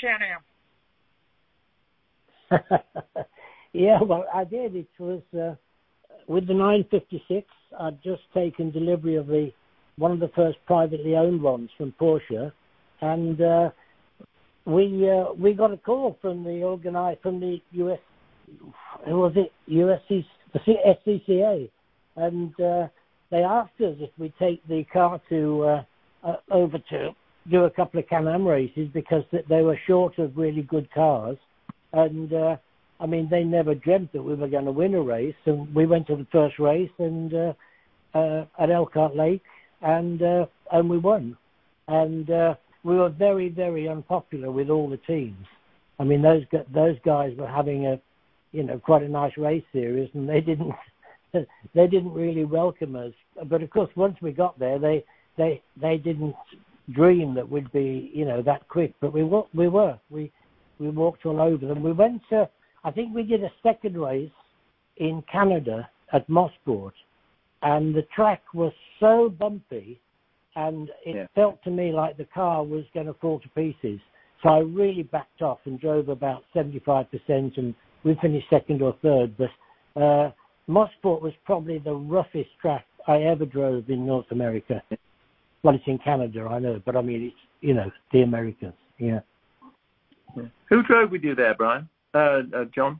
Can-Am. Yeah, well, I did. It was uh, with the nine fifty-six. I'd just taken delivery of the one of the first privately owned ones from Porsche, and uh, we uh, we got a call from the organi- from the U S. Who was it? U S C, the S C C A, and uh, they asked us if we'd take the car to uh, uh, over to do a couple of Can-Am races because they were short of really good cars, and. Uh, I mean, they never dreamt that we were going to win a race, and we went to the first race and uh, uh, at Elkhart Lake, and uh, and we won. And uh, we were very, very unpopular with all the teams. I mean, those those guys were having a, you know, quite a nice race series, and they didn't they didn't really welcome us. But of course, once we got there, they they they didn't dream that we'd be, you know, that quick. But we were we were we we walked all over them. We went to. I think we did a second race in Canada at Mosport, and the track was so bumpy, and it Yeah. felt to me like the car was going to fall to pieces. So I really backed off and drove about seventy-five percent, and we finished second or third. But uh, Mosport was probably the roughest track I ever drove in North America. Well, it's in Canada, I know, but I mean, it's, you know, the Americans, yeah. Yeah. Who drove with you there, Brian? Uh, uh, John?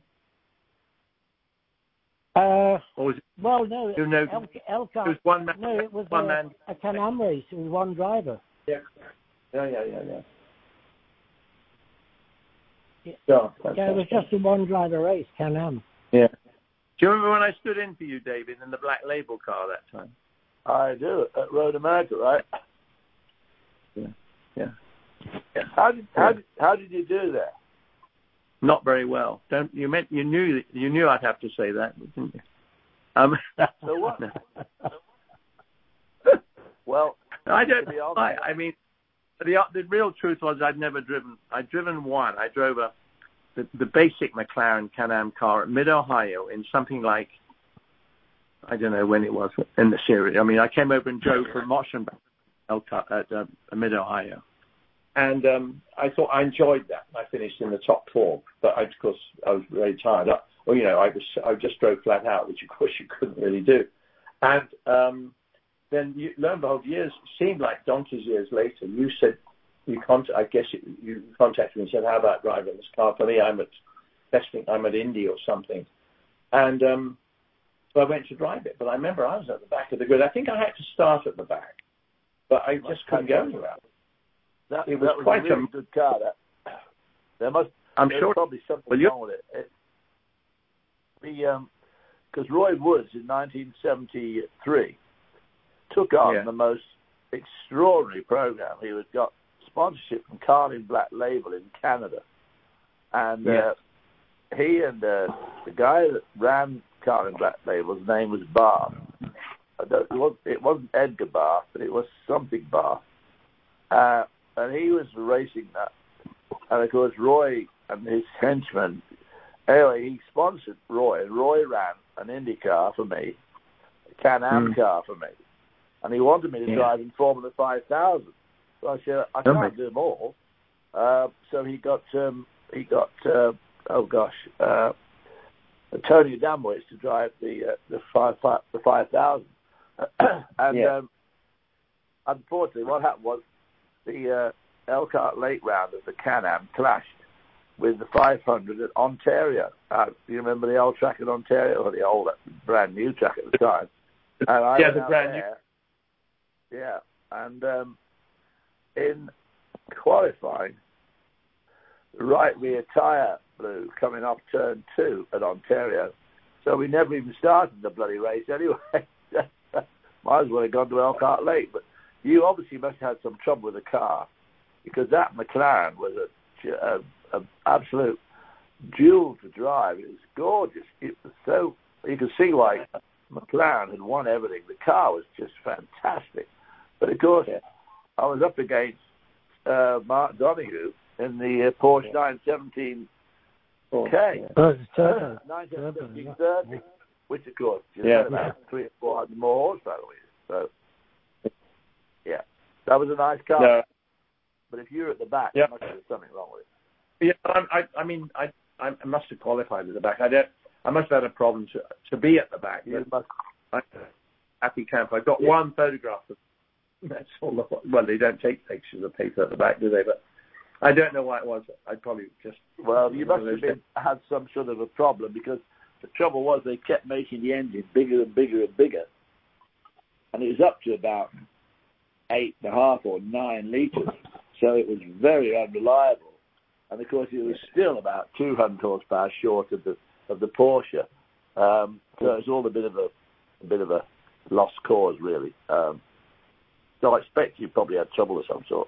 Uh, Or was it, well, no, you know, El- Elkhart, it was one man? no, it was one a, man. a Can-Am race. It was one driver. Yeah. Yeah, yeah, yeah, yeah. Yeah. Sure, Yeah, it was just a one driver race, Can-Am. Yeah. Do you remember when I stood in for you, David, in the Black Label car that time? I do, at Road America, right? Yeah. Yeah. yeah. How did how did how did you do that? Not very well. Don't you meant you knew you knew I'd have to say that, didn't you? Um, so what? well, I don't. I, I mean, the the real truth was I'd never driven. I'd driven one. I drove a the, the basic McLaren Can-Am car at Mid Ohio in something like, I don't know when it was in the series. I mean, I came over and drove from Motion back at uh, Mid Ohio, and um, I thought I enjoyed that. I finished in the top four, but I, of course I was very tired. I, well, you know, I was I just drove flat out, which of course you couldn't really do. And um, then, you, lo and behold, years seemed like donkey's years later. You said you contact. I guess you, you contacted me and said, "How about driving this car for me? I'm at testing. I'm at Indy or something." And um, so I went to drive it. But I remember I was at the back of the grid. I think I had to start at the back, but I just couldn't go anywhere. That, it was, that was quite a really a good car. That there must. I'm there's sure probably something well, wrong with it. it the um, because Roy Woods in nineteen seventy-three took on yeah. the most extraordinary program. He was got sponsorship from Carlin Black Label in Canada, and yeah. uh, he and uh, the guy that ran Carlin Black Label, his name was Barr. I don't, it, wasn't, it wasn't Edgar Barr, but it was something Barr, uh, and he was racing that. And of course, Roy and his henchmen. Anyway, he sponsored Roy, and Roy ran an Indy car for me, a Can-Am mm. car for me, and he wanted me to yeah. drive in Formula five thousand. So I said, I can't okay. do them all. Uh, so he got, um, he got, uh, oh gosh, uh, Tony Adamowicz to drive the uh, the five five the five thousand, and yeah. um, unfortunately, what happened was the uh, Elkhart Lake round of the Can-Am clashed with the five hundred at Ontario. Uh, do you remember the old track at Ontario, or the old brand new track at the time? And I yeah, went the out brand there, new. Yeah, and um, in qualifying, the right rear tyre blew coming off turn two at Ontario, so we never even started the bloody race anyway. Might as well have gone to Elkhart Lake. But you obviously must have had some trouble with the car, because that McLaren was a, a An absolute jewel to drive. It was gorgeous. It was so, you could see why McLaren had won everything. The car was just fantastic. But of course, yeah. I was up against uh, Mark Donoghue in the uh, Porsche yeah. nine seventeen K, oh, turbo. nine seventeen thirty, which of course you yeah. had about three or four hundred more horsepower. So, yeah, that was a nice car. No. But if you're at the back, yeah. there must be something wrong with it. Yeah, I, I, I mean, I, I must have qualified at the back. I don't. I must have had a problem to to be at the back. You must. I, happy camp. I got yeah. one photograph of. That's all. The, well, they don't take pictures of people at the back, do they? But I don't know why it was. I probably just. Well, you must have been, had some sort of a problem, because the trouble was they kept making the engine bigger and bigger and bigger, and it was up to about eight and a half or nine liters, so it was very unreliable. And of course, it was still about two hundred horsepower short of the of the Porsche, um, so it was all a bit of a, a bit of a lost cause, really. Um, so I expect you probably had trouble of some sort.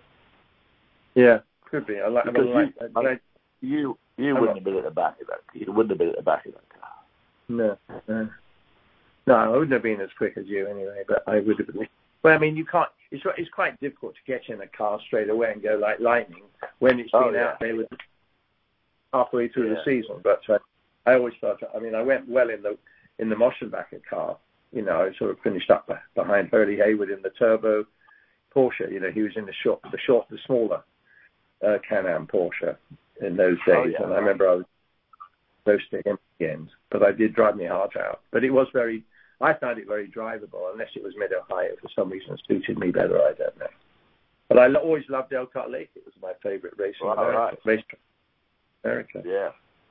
Yeah, could be. I like, because I like, you, I, you you wouldn't have been at the back of that. You wouldn't have been at the back of that car. No, no, no. I wouldn't have been as quick as you anyway. But I would have been. Well, I mean, you can't. It's it's quite difficult to get in a car straight away and go like lightning when it's been oh, yeah. out there with halfway through yeah. the season. But uh, I always felt. I mean, I went well in the in the Moschenbacher car. You know, I sort of finished up behind Hurley Haywood in the turbo Porsche. You know, he was in the short, the short, the smaller uh, Can-Am Porsche in those days, oh, yeah, and right. I remember I was close to him at the end. But I did drive my heart out. But it was very. I found it very drivable, unless it was Mid-Ohio. For some reason, it suited me better. I don't know. But I always loved Elkhart Lake. It was my favorite racing well, America. Right. Racetrack America. Yeah.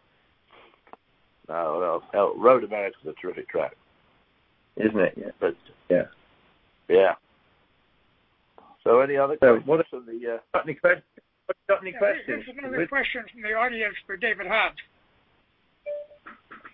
No, no, no, Road America's a terrific track, isn't it? Yeah. But yeah, yeah. So, any other so questions what from the? Uh... Got any questions? Got any yeah, questions? Here's another question from the audience for David Hobbs.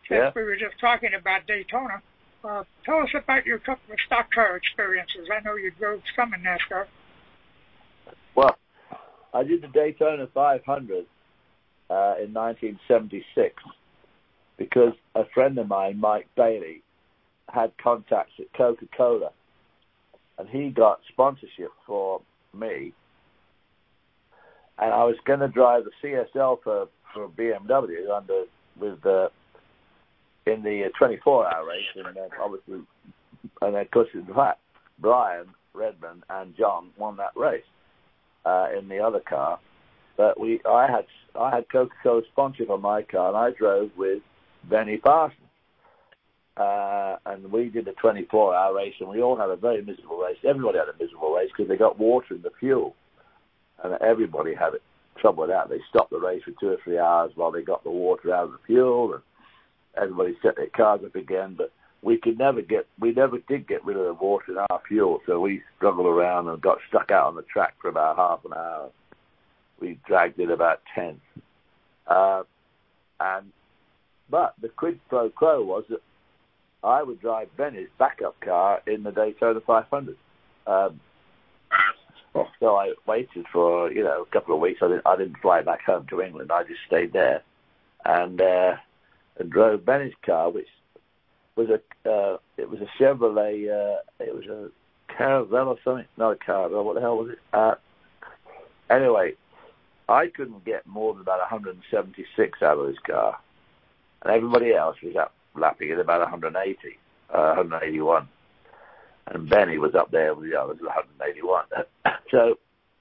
since Yeah. we were just talking about Daytona, uh, tell us about your couple of stock car experiences. I know you drove some in NASCAR. Well, I did the Daytona five hundred uh, in nineteen seventy-six because a friend of mine, Mike Bailey, had contacts at Coca-Cola, and he got sponsorship for me. And I was going to drive the C S L for, for B M W under with the in the twenty-four hour race, and then obviously, and then of course, in fact, Brian Redmond and John won that race uh, in the other car. But we, I had I had Coca-Cola sponsorship on my car, and I drove with Benny Parsons. Uh, and we did a twenty-four hour race, and we all had a very miserable race. Everybody had a miserable race because they got water in the fuel. And everybody had trouble with that. They stopped the race for two or three hours while they got the water out of the fuel, and everybody set their cars up again. But we could never get, we never did get rid of the water in our fuel, so we struggled around and got stuck out on the track for about half an hour. We dragged it about ten. Uh, and but the quid pro quo was that I would drive Benny's backup car in the Daytona five hundred. Um, So I waited for, you know, a couple of weeks. I didn't, I didn't fly back home to England. I just stayed there and uh, and drove Benny's car, which was a uh, it was a Chevrolet. Uh, it was a Caravelle or something. Not a Caravelle. What the hell was it? Uh, anyway, I couldn't get more than about one hundred seventy-six out of this car, and everybody else was up lapping at about one hundred eighty, uh, one hundred eighty-one. And Benny was up there with the others at one hundred eighty-one. So,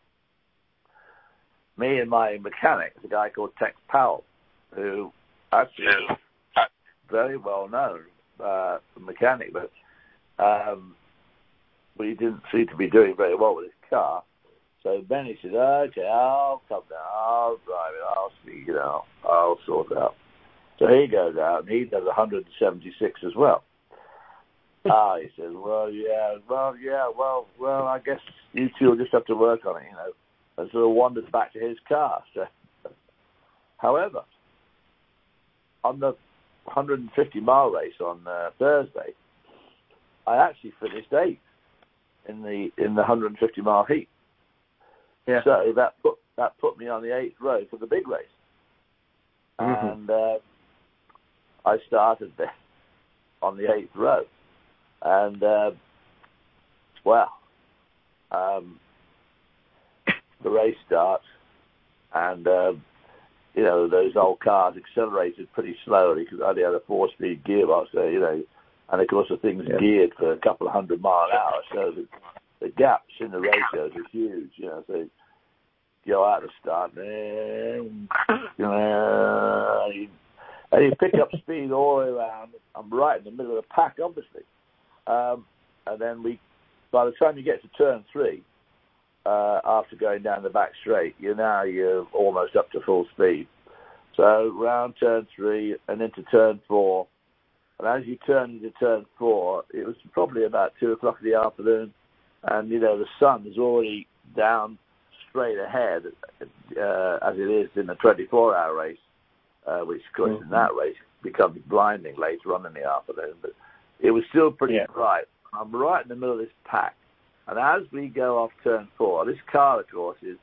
me and my mechanic, a guy called Tex Powell, who actually is very well known uh, mechanic, but um, we didn't seem to be doing very well with his car. So Benny said, "Okay, I'll come down, I'll drive it, I'll speed it out, I'll sort it out." So he goes out and he does one hundred seventy-six as well. Ah, he says, well, yeah, well, yeah, well, well, I guess you two will just have to work on it, you know, and sort of wanders back to his car. So, however, on the one hundred fifty mile race on uh, Thursday, I actually finished eighth in the in the one hundred fifty mile heat. Yeah. So that put that put me on the eighth row for the big race, mm-hmm. and uh, I started there on the eighth row. And, uh, well, um, the race starts, and, uh, you know, those old cars accelerated pretty slowly because I only had a four-speed gearbox there, you know, and, of course, the thing's yeah. geared for a couple of hundred mile an hour, so the, the gaps in the ratios are huge, you know, so you go out to start, and, you know, you, and you pick up speed all the way around. I'm right in the middle of the pack, obviously. Um, and then we, by the time you get to turn three, uh, after going down the back straight, you're now you're almost up to full speed. So round turn three and into turn four, and as you turn into turn four, it was probably about two o'clock in the afternoon, and you know the sun is already down straight ahead, uh, as it is in the twenty-four hour race, uh, which of course mm-hmm. in that race becomes blinding later on in the afternoon, but it was still pretty yeah. bright. I'm right in the middle of this pack. And as we go off turn four, this car, of course, is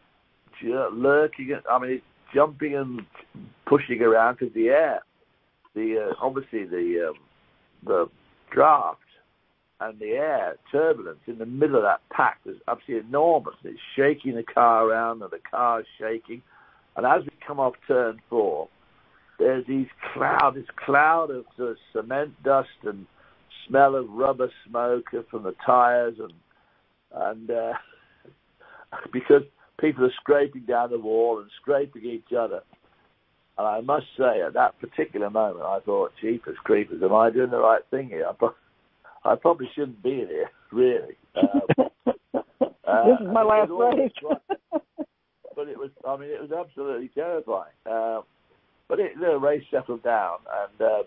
lurking. I mean, it's jumping and pushing around because the air, the uh, obviously the um, the draft and the air turbulence in the middle of that pack was absolutely enormous. It's shaking the car around, and the car's shaking. And as we come off turn four, there's these cloud, this cloud of sort of cement dust and smell of rubber smoke from the tires, and and uh, because people are scraping down the wall and scraping each other. And I must say, at that particular moment, I thought, "Jeepers creepers, am I doing the right thing here? I, pro- I probably shouldn't be here, really." Um, uh, this is my last race. But it was, I mean, it was absolutely terrifying. Uh, But it, the race settled down, and uh,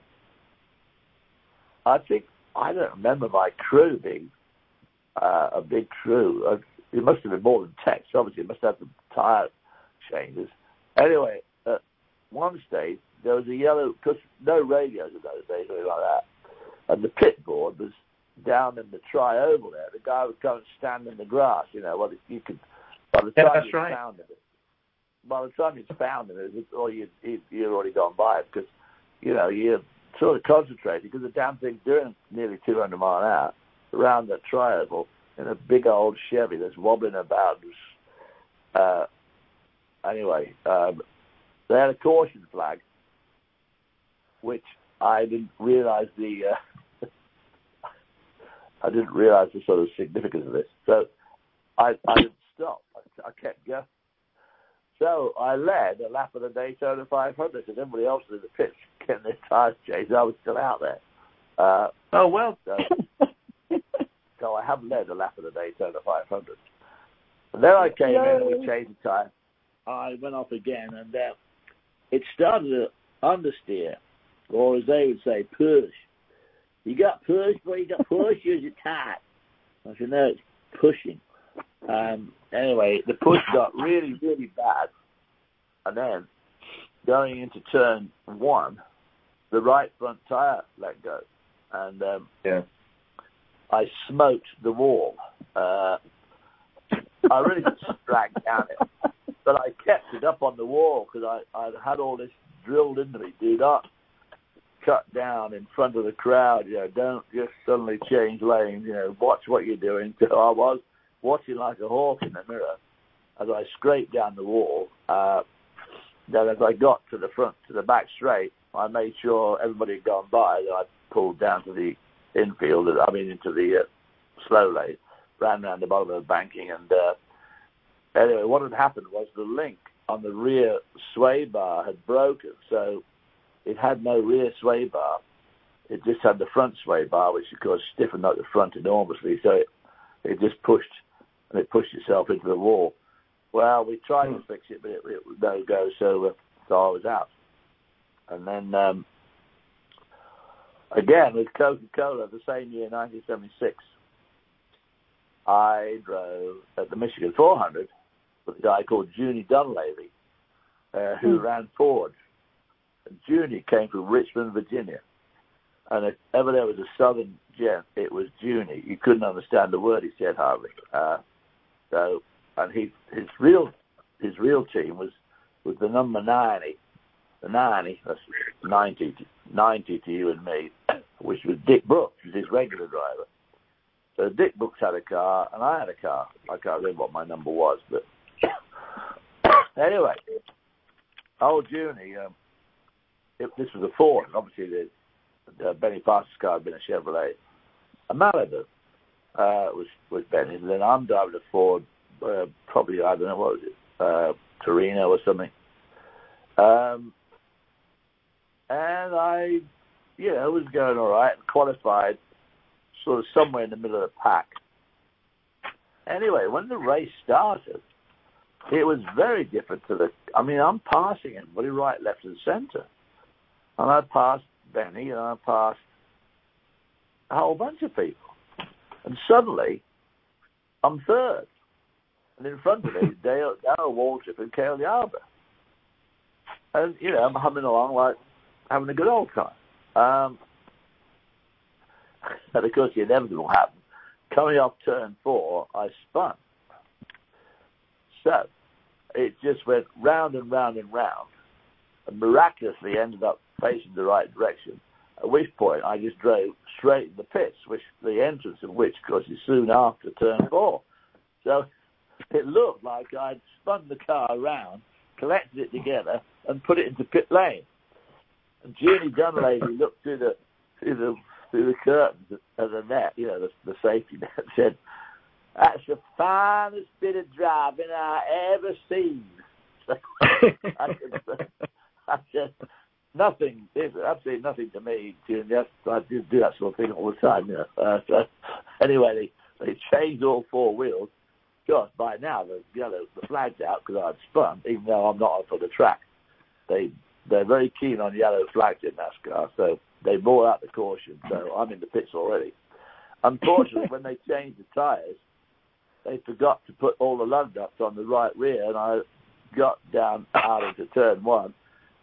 I think, I don't remember my crew being uh, a big crew. Uh, it must have been more than Tex, obviously. It must have the tyre changes. Anyway, at one stage, there was a yellow, because no radios in those days, anything like that. And the pit board was down in the tri-oval there. The guy would come and stand in the grass, you know, well, you could, by the time yeah, that's you right. found it, by the time you'd found it, or you'd, you'd already gone by it, because, you know, you're sort of concentrating, because the damn thing's doing nearly two hundred mile an hour around the tri-oval in a big old Chevy that's wobbling about. Uh, anyway, um, they had a caution flag, which I didn't realize the uh, I didn't realize the sort of significance of this. So I, I didn't stop. I, I kept going. So I led a lap of the Daytona five hundred, and everybody else was in the pits getting their tires changed. I was still out there. Uh, oh well. So, so I have led a lap of the Daytona five hundred. And then I came Yay. in and we changed the tire. I went off again, and uh, it started to understeer, or as they would say, push. You got push, boy, you got push, use your tire. I said, no, it's pushing. Um, anyway, the push got really, really bad. And then, going into turn one, the right front tire let go. And um, yeah. I smoked the wall. Uh, I really just dragged down it. But I kept it up on the wall because I I'd had all this drilled into me. Do not cut down in front of the crowd. You know, don't just suddenly change lanes. You know, watch what you're doing. So I was watching like a hawk in the mirror as I scraped down the wall. Uh, then as I got to the front, to the back straight, I made sure everybody had gone by. Then I pulled down to the infield, I mean into the uh, slow lane, ran around the bottom of the banking, and uh, anyway, what had happened was the link on the rear sway bar had broken, so it had no rear sway bar. It just had the front sway bar, which of course stiffened up the front enormously, so it, it just pushed, and it pushed itself into the wall. Well, we tried to fix it, but it, it was no go, so, uh, so I was out. And then, um, again, with Coca-Cola, the same year, nineteen seventy-six, I drove at the Michigan four hundred with a guy called Junie Dunleavy, uh, who mm. ran Ford. And Junie came from Richmond, Virginia. And if ever there was a southern gent, it was Junie. You couldn't understand the word he said hardly. Uh, so, and he, his real his real team was, was the number ninety, the ninety, that's ninety to, ninety to you and me, which was Dick Brooks, was his regular driver. So Dick Brooks had a car, and I had a car. I can't remember what my number was, but anyway, old Junie, um, it, this was a Ford. Obviously, the, uh, Benny Foster's car had been a Chevrolet. A Malibu uh, was was Benny's, and then I'm driving a Ford, uh, probably, I don't know, what was it, uh, Torino or something. Um, and I, you know, was going all right, qualified sort of somewhere in the middle of the pack. Anyway, when the race started, it was very different to the, I mean, I'm passing everybody right, left, and center. And I passed Benny, and I passed a whole bunch of people. And suddenly, I'm third. And in front of me, Dale, Dale Waltrip and Cale Yarber. And, you know, I'm humming along like having a good old time. Um, and, of course, the inevitable happened. Coming off turn four, I spun. So it just went round and round and round, and miraculously ended up facing the right direction, at which point I just drove straight in the pits, which the entrance of which, of course, is soon after turn four. So it looked like I'd spun the car around, collected it together, and put it into pit lane. And Junie Dunleavy looked through the through the through the curtains of the net, you know, the, the safety net, and said, "That's the finest bit of driving I ever seen." I, said, I said, nothing, absolutely nothing to me. Just, I do do that sort of thing all the time, you know. Uh, so anyway, they, they changed all four wheels. Gosh, by now the yellow the flag's out because I'd spun, even though I'm not on for the track. They they're very keen on yellow flags in NASCAR, so they brought out the caution. So I'm in the pits already. Unfortunately, when they changed the tires, they forgot to put all the lug nuts on the right rear, and I got down out into turn one,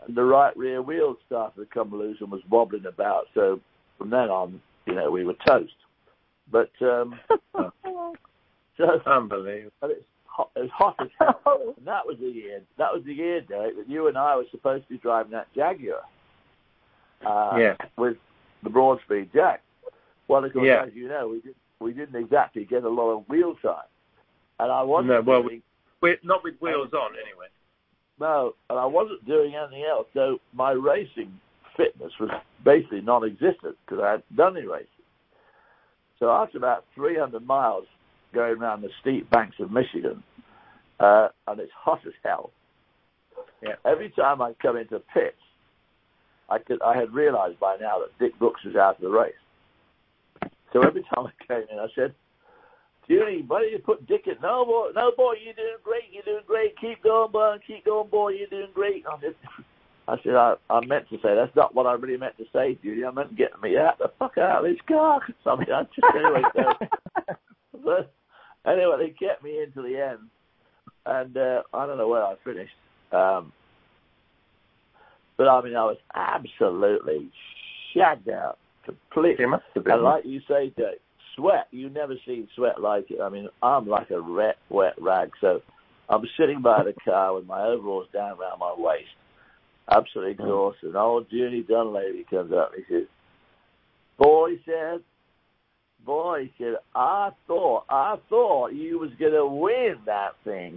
and the right rear wheel started to come loose and was wobbling about. So from then on, you know, we were toast. But um, so unbelievable. But it's hot, it was hot as hell. And that was the year. That was the year, Derek, that you and I were supposed to be driving that Jaguar. Uh, yeah. With the Broadspeed Jack. Well, of course, yeah. as you know, we did, we didn't exactly get a lot of wheel time, and I wasn't. No, well, doing, we, not with wheels on, anyway. No, and I wasn't doing anything else. So my racing fitness was basically non-existent because I hadn't done any racing. So after about three hundred miles going around the steep banks of Michigan, uh, and it's hot as hell. Yeah. Every time I come into pits, I could I had realised by now that Dick Brooks was out of the race. So every time I came in, I said, "Do you need buddy to put Dick in?" No, boy, no, boy, you're doing great. You're doing great. Keep going, boy. Keep going, boy. You're doing great. I said, I, said I, I meant to say that's not what I really meant to say, Judy. I meant get me out the fuck out of this car. I mean, I just anyway. So, but anyway, they kept me into the end, and uh, I don't know where I finished. Um, but I mean, I was absolutely shagged out, completely. And like you say, Dave, sweat. You never seen sweat like it. I mean, I'm like a wet, wet rag. So I'm sitting by the car with my overalls down around my waist, absolutely exhausted. And old Junie Dunleavy comes up and he says, "Boy," he said, "boy," he said, I thought, I thought you was going to win that thing."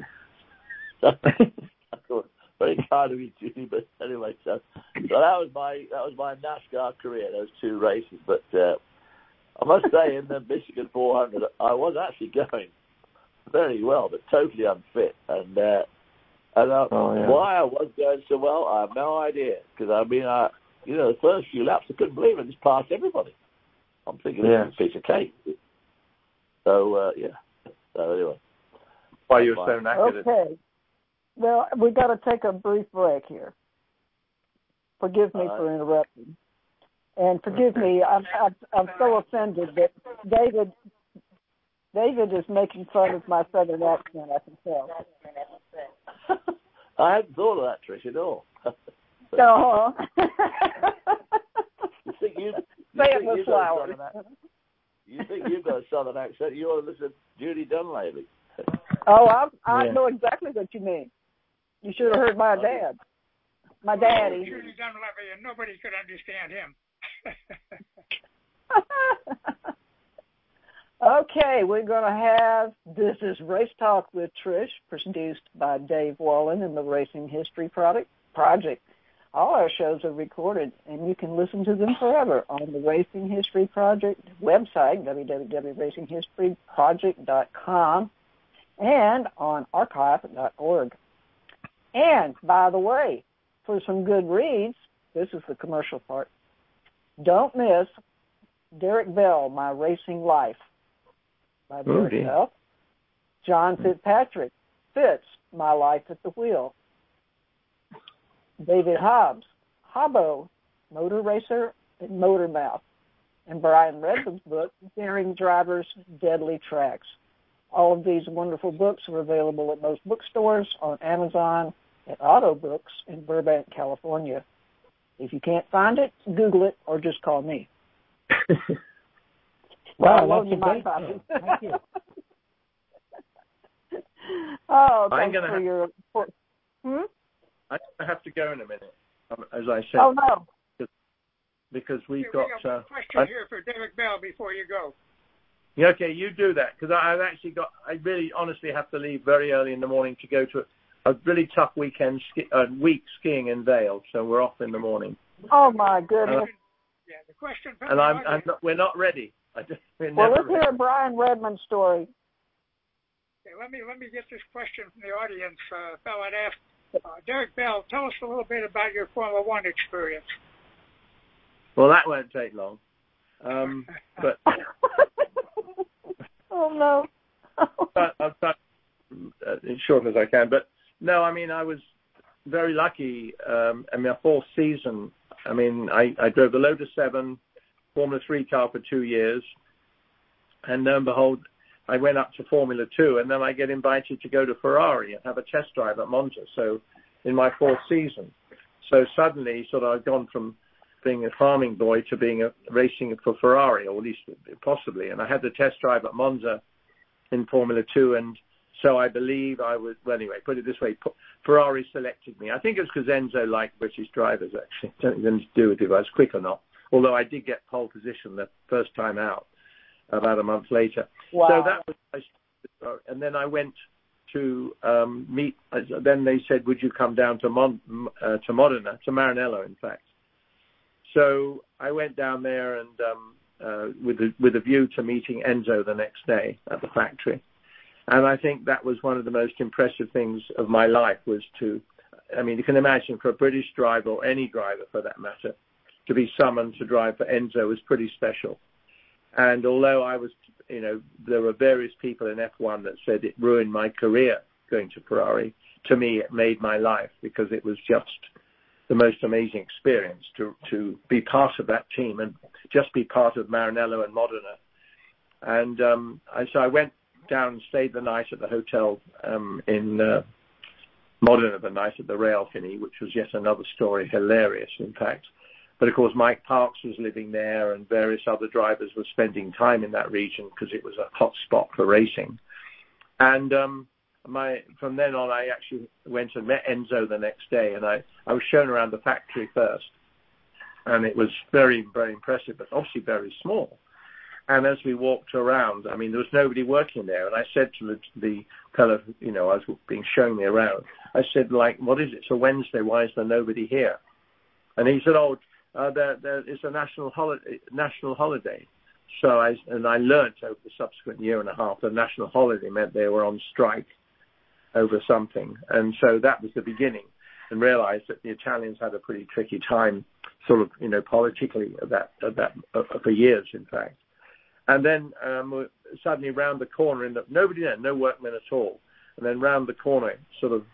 I thought, very kind of you, Junie, but anyway, so, so that was my that was my NASCAR career, those two races. But uh, I must say, in the Michigan four hundred, I was actually going very well, but totally unfit. And uh, and uh, oh, yeah. why I was going so well, I have no idea. Because I mean, I you know, the first few laps, I couldn't believe it. I just passed everybody. I'm thinking yeah. it's a piece of cake. So uh, yeah. So anyway, why you were so knackered? Okay. Well, we've got to take a brief break here. Forgive me right. for interrupting. And forgive me, I'm, I'm, I'm so offended that David David is making fun of my southern accent, I can tell. I hadn't thought of that, Trish, at all. Uh-huh. you think you, you Say think it with you've got a southern, you think you've got a southern accent? You ought to listen to Junie Dunleavy. Oh, I, I yeah. know exactly what you mean. You should have heard my dad. My daddy. Junie Dunleavy, and nobody could understand him. Okay, we're going to have This is Race Talk with Trish, produced by Dave Wallen and the Racing History Product Project. All our shows are recorded, and you can listen to them forever on the Racing History Project website, w w w dot racing history project dot com, and on archive dot org. And, by the way, for some good reads, this is the commercial part, don't miss Derek Bell, My Racing Life, by Derek Ooh, Bell. John Fitzpatrick, Fitz, My Life at the Wheel. David Hobbs, Hobbo, Motor Racer and Motor Mouth. And Brian Redmond's book, Daring Drivers, Deadly Tracks. All of these wonderful books are available at most bookstores, on Amazon, at Auto Books in Burbank, California. If you can't find it, Google it or just call me. Wow, well, that's a great copy. Thank you. Oh, thanks I'm gonna for have, your... For, hmm? I have to go in a minute, as I said. Oh, no. Because, because we've okay, got... We got one uh, question I, here for Derek Bell before you go. Yeah, okay, you do that, because I've actually got... I really honestly have to leave very early in the morning to go to a, a really tough weekend, ski, uh, week skiing in Vail, so we're off in the morning. Oh, my goodness. Uh, yeah, the question from and the I'm, audience. I'm not, we're not ready. I just, we're well, never let's ready. hear a Brian Redmond story. Okay, let me let me get this question from the audience. Uh, fellow had asked, uh, Derek Bell, tell us a little bit about your Formula One experience. Well, that won't take long. Um, but oh, no. I'll try as short as I can. But, no, I mean, I was very lucky. Um, I mean, a fourth season, I mean, I, I drove the Lotus seven Formula three car for two years. And lo and behold, I went up to Formula two, and then I get invited to go to Ferrari and have a test drive at Monza, so in my fourth season. So suddenly, sort of, I've gone from being a farming boy to being a racing for Ferrari, or at least possibly. And I had the test drive at Monza in Formula Two, and so I believe I was, well, anyway, put it this way, Ferrari selected me. I think it's because Enzo liked British drivers, actually. It don't even do with if I was quick or not. Although I did get pole position the first time out, about a month later. Wow. So that was, and then I went to um, meet, then they said, would you come down to, Mon, uh, to Modena, to Maranello, in fact. So I went down there and um, uh, with, a, with a view to meeting Enzo the next day at the factory. And I think that was one of the most impressive things of my life was to, I mean, you can imagine for a British driver or any driver for that matter, to be summoned to drive for Enzo was pretty special. And although I was, you know, there were various people in F one that said it ruined my career going to Ferrari, to me it made my life because it was just the most amazing experience to, to be part of that team and just be part of Maranello and Modena. And um, I, so I went down and stayed the night at the hotel um, in uh, Modena, the night at the Rail Finney, which was yet another story, hilarious in fact. But of course Mike Parks was living there and various other drivers were spending time in that region because it was a hot spot for racing. And um, my from then on I actually went and met Enzo the next day, and I, I was shown around the factory first. And it was very, very impressive, but obviously very small. And as we walked around, I mean, there was nobody working there. And I said to the, the fellow, you know, I was being shown me around, I said, like, what is it? It's a Wednesday. Why is there nobody here? And he said, oh, uh, there, there is a national holiday. National holiday. So I, and I learned over the subsequent year and a half that national holiday meant they were on strike over something. And so that was the beginning, and realized that the Italians had a pretty tricky time, sort of, you know, politically of that, of that, uh, for years, in fact. And then um, suddenly round the corner, in the, nobody there, no workmen at all. And then round the corner, sort of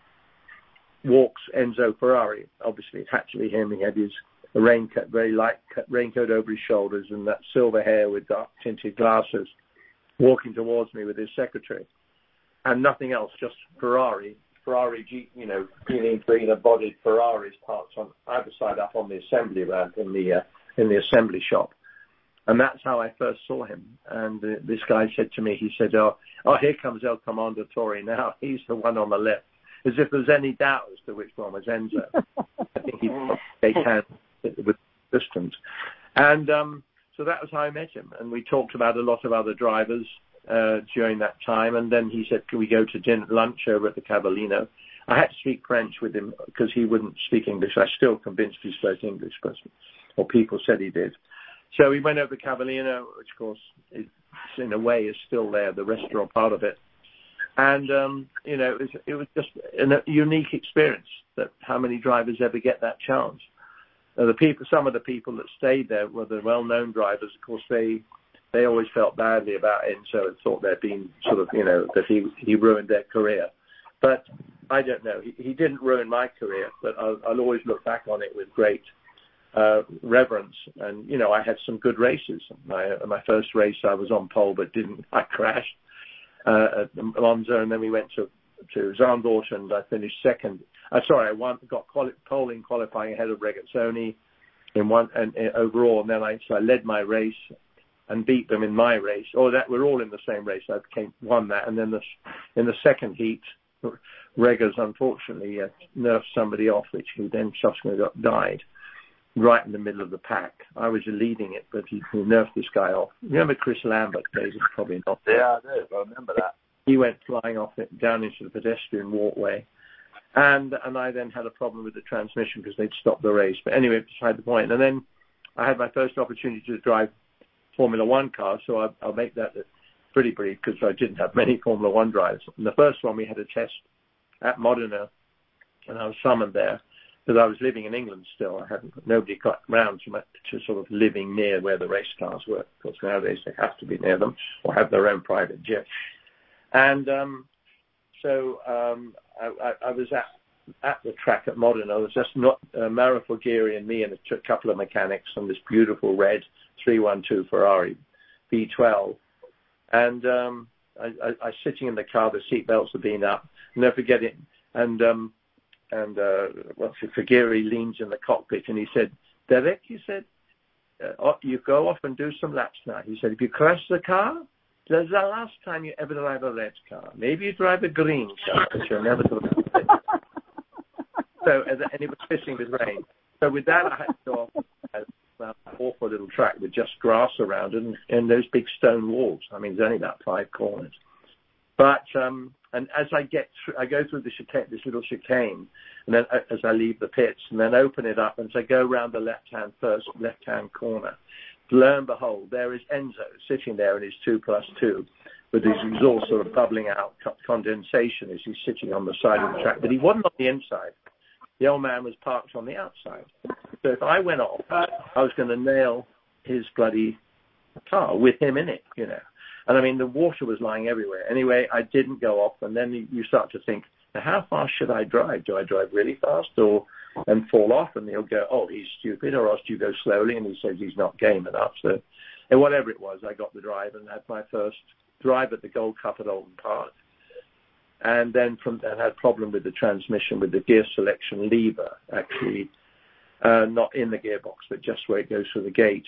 walks Enzo Ferrari. Obviously, it had to be him. He had his raincoat, very light raincoat over his shoulders, and that silver hair with dark tinted glasses, walking towards me with his secretary, and nothing else, just Ferrari, Ferrari, Jeep, you know, green, green-bodied Ferraris parked on either side up on the assembly ramp in the uh, in the assembly shop. And that's how I first saw him. And uh, this guy said to me, he said, oh, oh, here comes El Commendatore now. He's the one on the left. As if there's any doubt as to which one was Enzo. I think he they can with distance. And um, so that was how I met him. And we talked about a lot of other drivers uh, during that time. And then he said, can we go to dinner, lunch over at the Cavallino? I had to speak French with him because he wouldn't speak English. I still convinced he spoke English, but, or people said he did. So we went over to Cavallino, which of course is, in a way is still there, the restaurant part of it. And, um, you know, it was, it was just a unique experience that how many drivers ever get that chance. Uh, the people, some of the people that stayed there were the well-known drivers. Of course, they they always felt badly about Enzo and thought they'd been sort of, you know, that he, he ruined their career. But I don't know. He, he didn't ruin my career, but I'll, I'll always look back on it with great Uh, reverence. And, you know, I had some good races. My, my first race, I was on pole, but didn't, I crashed uh, at Monza, and then we went to, to Zandvoort, and I finished second. Uh, sorry, I won, got quali- pole in qualifying ahead of Regazzoni in one, and, and overall, and then I, so I led my race and beat them in my race. Oh, that we're all in the same race. I came, won that, and then the, in the second heat, Regas unfortunately uh, nerfed somebody off, which he then subsequently got, died. Right in the middle of the pack. I was leading it, but he, he nerfed this guy off. Remember Chris Lambert, David? Probably not. Yeah, I do. I remember that. He went flying off it down into the pedestrian walkway. And and I then had a problem with the transmission because they'd stopped the race. But anyway, beside the point. And then I had my first opportunity to drive Formula One cars, so I, I'll make that pretty brief because I didn't have many Formula One drivers. And the first one, we had a test at Modena, and I was summoned there. Because I was living in England still. I hadn't, nobody got round to, my, to sort of living near where the race cars were. Of course, nowadays they have to be near them or have their own private jet. And um, so um, I, I, I was at at the track at Modena. It was just not uh, Mauro Forghieri and me and a couple of mechanics on this beautiful red three one two Ferrari V twelve. And um, I, I, I was sitting in the car, the seat belts had been up. Never forget it. And um, and uh, what's it, Figueri leans in the cockpit, and he said, Derek, he said, uh, you go off and do some laps now. He said, if you crash the car, that's the last time you ever drive a red car. Maybe you drive a green car, but you'll never drive it. So, and it was pissing with rain. So with that, I had to go off an awful little track with just grass around it and, and those big stone walls. I mean, there's only about five corners. But, um, and as I get through, I go through the chicane, this little chicane, and then as I leave the pits, and then open it up, and as I go around the left-hand, first left-hand corner, lo and behold, there is Enzo sitting there in his two plus two with his exhaust sort of bubbling out, condensation as he's sitting on the side of the track. But he wasn't on the inside. The old man was parked on the outside. So if I went off, I was going to nail his bloody car with him in it, you know. And I mean, the water was lying everywhere. Anyway, I didn't go off. And then you start to think, now how fast should I drive? Do I drive really fast or and fall off? And he'll go, oh, he's stupid. Or else do you go slowly? And he says he's not game enough. So, and whatever it was, I got the drive and had my first drive at the Gold Cup at Oulton Park. And then from and had a problem with the transmission, with the gear selection lever, actually, uh, not in the gearbox, but just where it goes through the gate.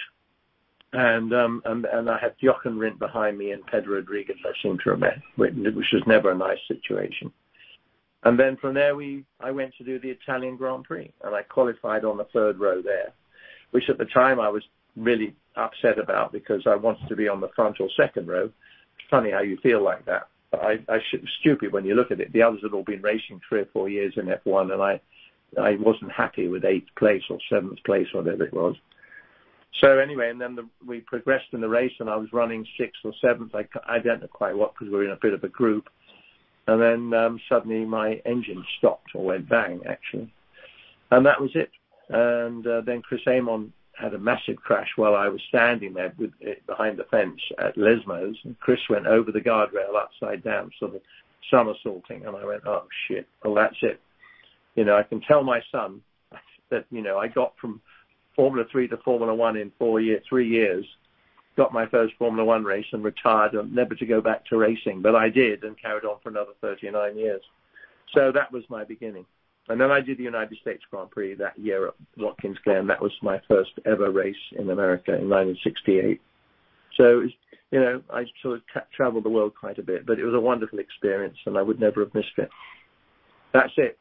And um, and, and I had Jochen Rindt behind me and Pedro Rodriguez, I seem to remember, which was never a nice situation. And then from there, we I went to do the Italian Grand Prix, and I qualified on the third row there, which at the time I was really upset about because I wanted to be on the front or second row. It's funny how you feel like that. I, I should, stupid when you look at it. The others had all been racing three or four years in F one, and I, I wasn't happy with eighth place or seventh place, whatever it was. So anyway, and then the, we progressed in the race, and I was running sixth or seventh. I, I don't know quite what because we were in a bit of a group. And then um, suddenly my engine stopped or went bang, actually. And that was it. And uh, then Chris Amon had a massive crash while I was standing there with it behind the fence at Lesmo's. And Chris went over the guardrail upside down, sort of somersaulting. And I went, oh, shit, well, that's it. You know, I can tell my son that, you know, I got from Formula three to Formula one in four years, three years, got my first Formula One race and retired, and never to go back to racing. But I did and carried on for another thirty-nine years. So that was my beginning. And then I did the United States Grand Prix that year at Watkins Glen. That was my first ever race in America in nineteen sixty-eight. So, it was, you know, I sort of tra- traveled the world quite a bit, but it was a wonderful experience, and I would never have missed it. That's it.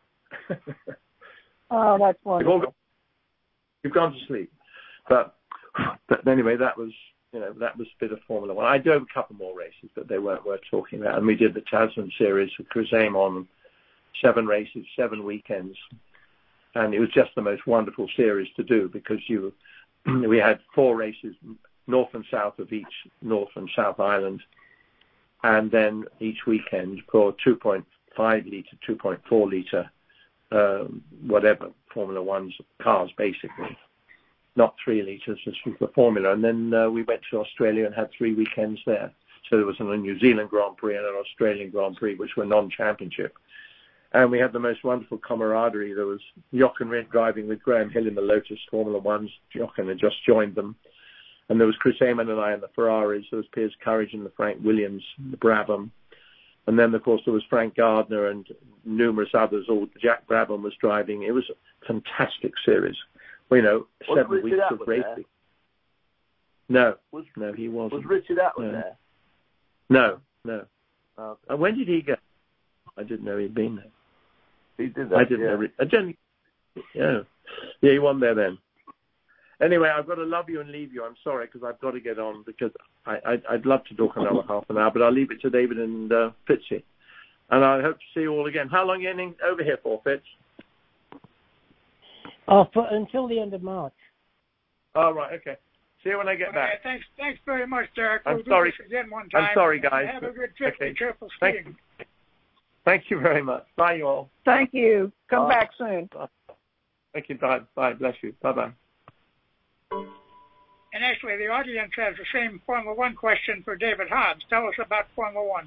Oh, that's wonderful. You've, gone, you've gone to sleep. But, but anyway, that was... You know, that was a bit of Formula One. I drove a couple more races, but they weren't worth talking about. And we did the Tasman Series with Chris Amon, seven races, seven weekends. And it was just the most wonderful series to do because you, we had four races, north and south of each North and South Island. And then each weekend for two point five litre, two point four litre, um, whatever, Formula One's cars, basically. Not three litres, this was the formula. And then uh, we went to Australia and had three weekends there. So there was a New Zealand Grand Prix and an Australian Grand Prix, which were non-championship. And we had the most wonderful camaraderie. There was Jochen Rindt driving with Graham Hill in the Lotus Formula Ones. Jochen had just joined them. And there was Chris Amon and I in the Ferraris. There was Piers Courage in the Frank Williams, the Brabham. And then, of course, there was Frank Gardner and numerous others. All Jack Brabham was driving. It was a fantastic series. You know, was seven Richard weeks Atwood of racing. No, was, no, he wasn't. Was Richard Atwood no. there? No, no. Okay. And when did he go? I didn't know he'd been there. He did that, I didn't yeah. know. I didn't. Yeah, yeah, he wasn't there then. Anyway, I've got to love you and leave you. I'm sorry because I've got to get on because I, I, I'd love to talk another half an hour, but I'll leave it to David and uh, Fitzy. And I hope to see you all again. How long are you getting over here for, Fitz? Oh, for, until the end of March. Oh, right, okay. See you when I get Okay, back. thanks, thanks very much, Derek. I'm We'll sorry. do this again one time. I'm sorry, guys. Have a good trip Okay. to Triple Thank, Skiing. thank you very much. Bye, you all. Thank you. Come Bye. back soon. Bye. Thank you. Bye. Bye. Bless you. Bye-bye. And actually, the audience has the same Formula One question for David Hobbs. Tell us about Formula One.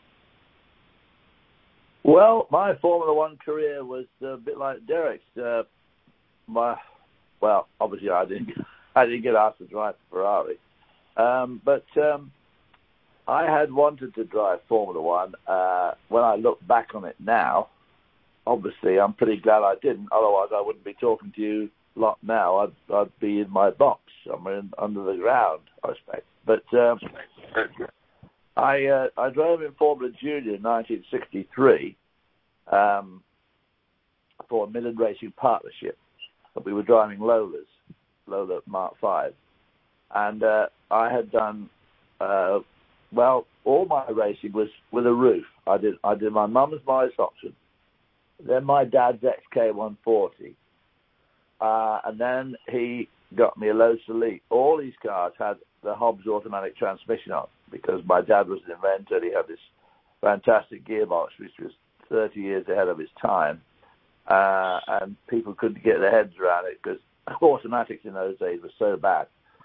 Well, my Formula One career was a bit like Derek's. Uh, my, well, obviously I didn't, I didn't get asked to drive Ferrari, um, but um, I had wanted to drive Formula One. Uh, when I look back on it now, obviously, I'm pretty glad I didn't. Otherwise, I wouldn't be talking to you lot now. I'd, I'd be in my box somewhere in, under the ground, I expect. But um, I uh, I drove in Formula Junior in nineteen sixty-three um, for a Midland Racing Partnership. We were driving Lolas, Lola Mark five. And uh, I had done, uh, well, all my racing was with a roof. I did I did my mum's Morris Oxford, then my dad's X K one forty, uh, and then he got me a Lotus Elite. All these cars had the Hobbs automatic transmission on because my dad was an inventor. He had this fantastic gearbox, which was thirty years ahead of his time, uh, and people couldn't get their heads around it because automatics in those days were so bad.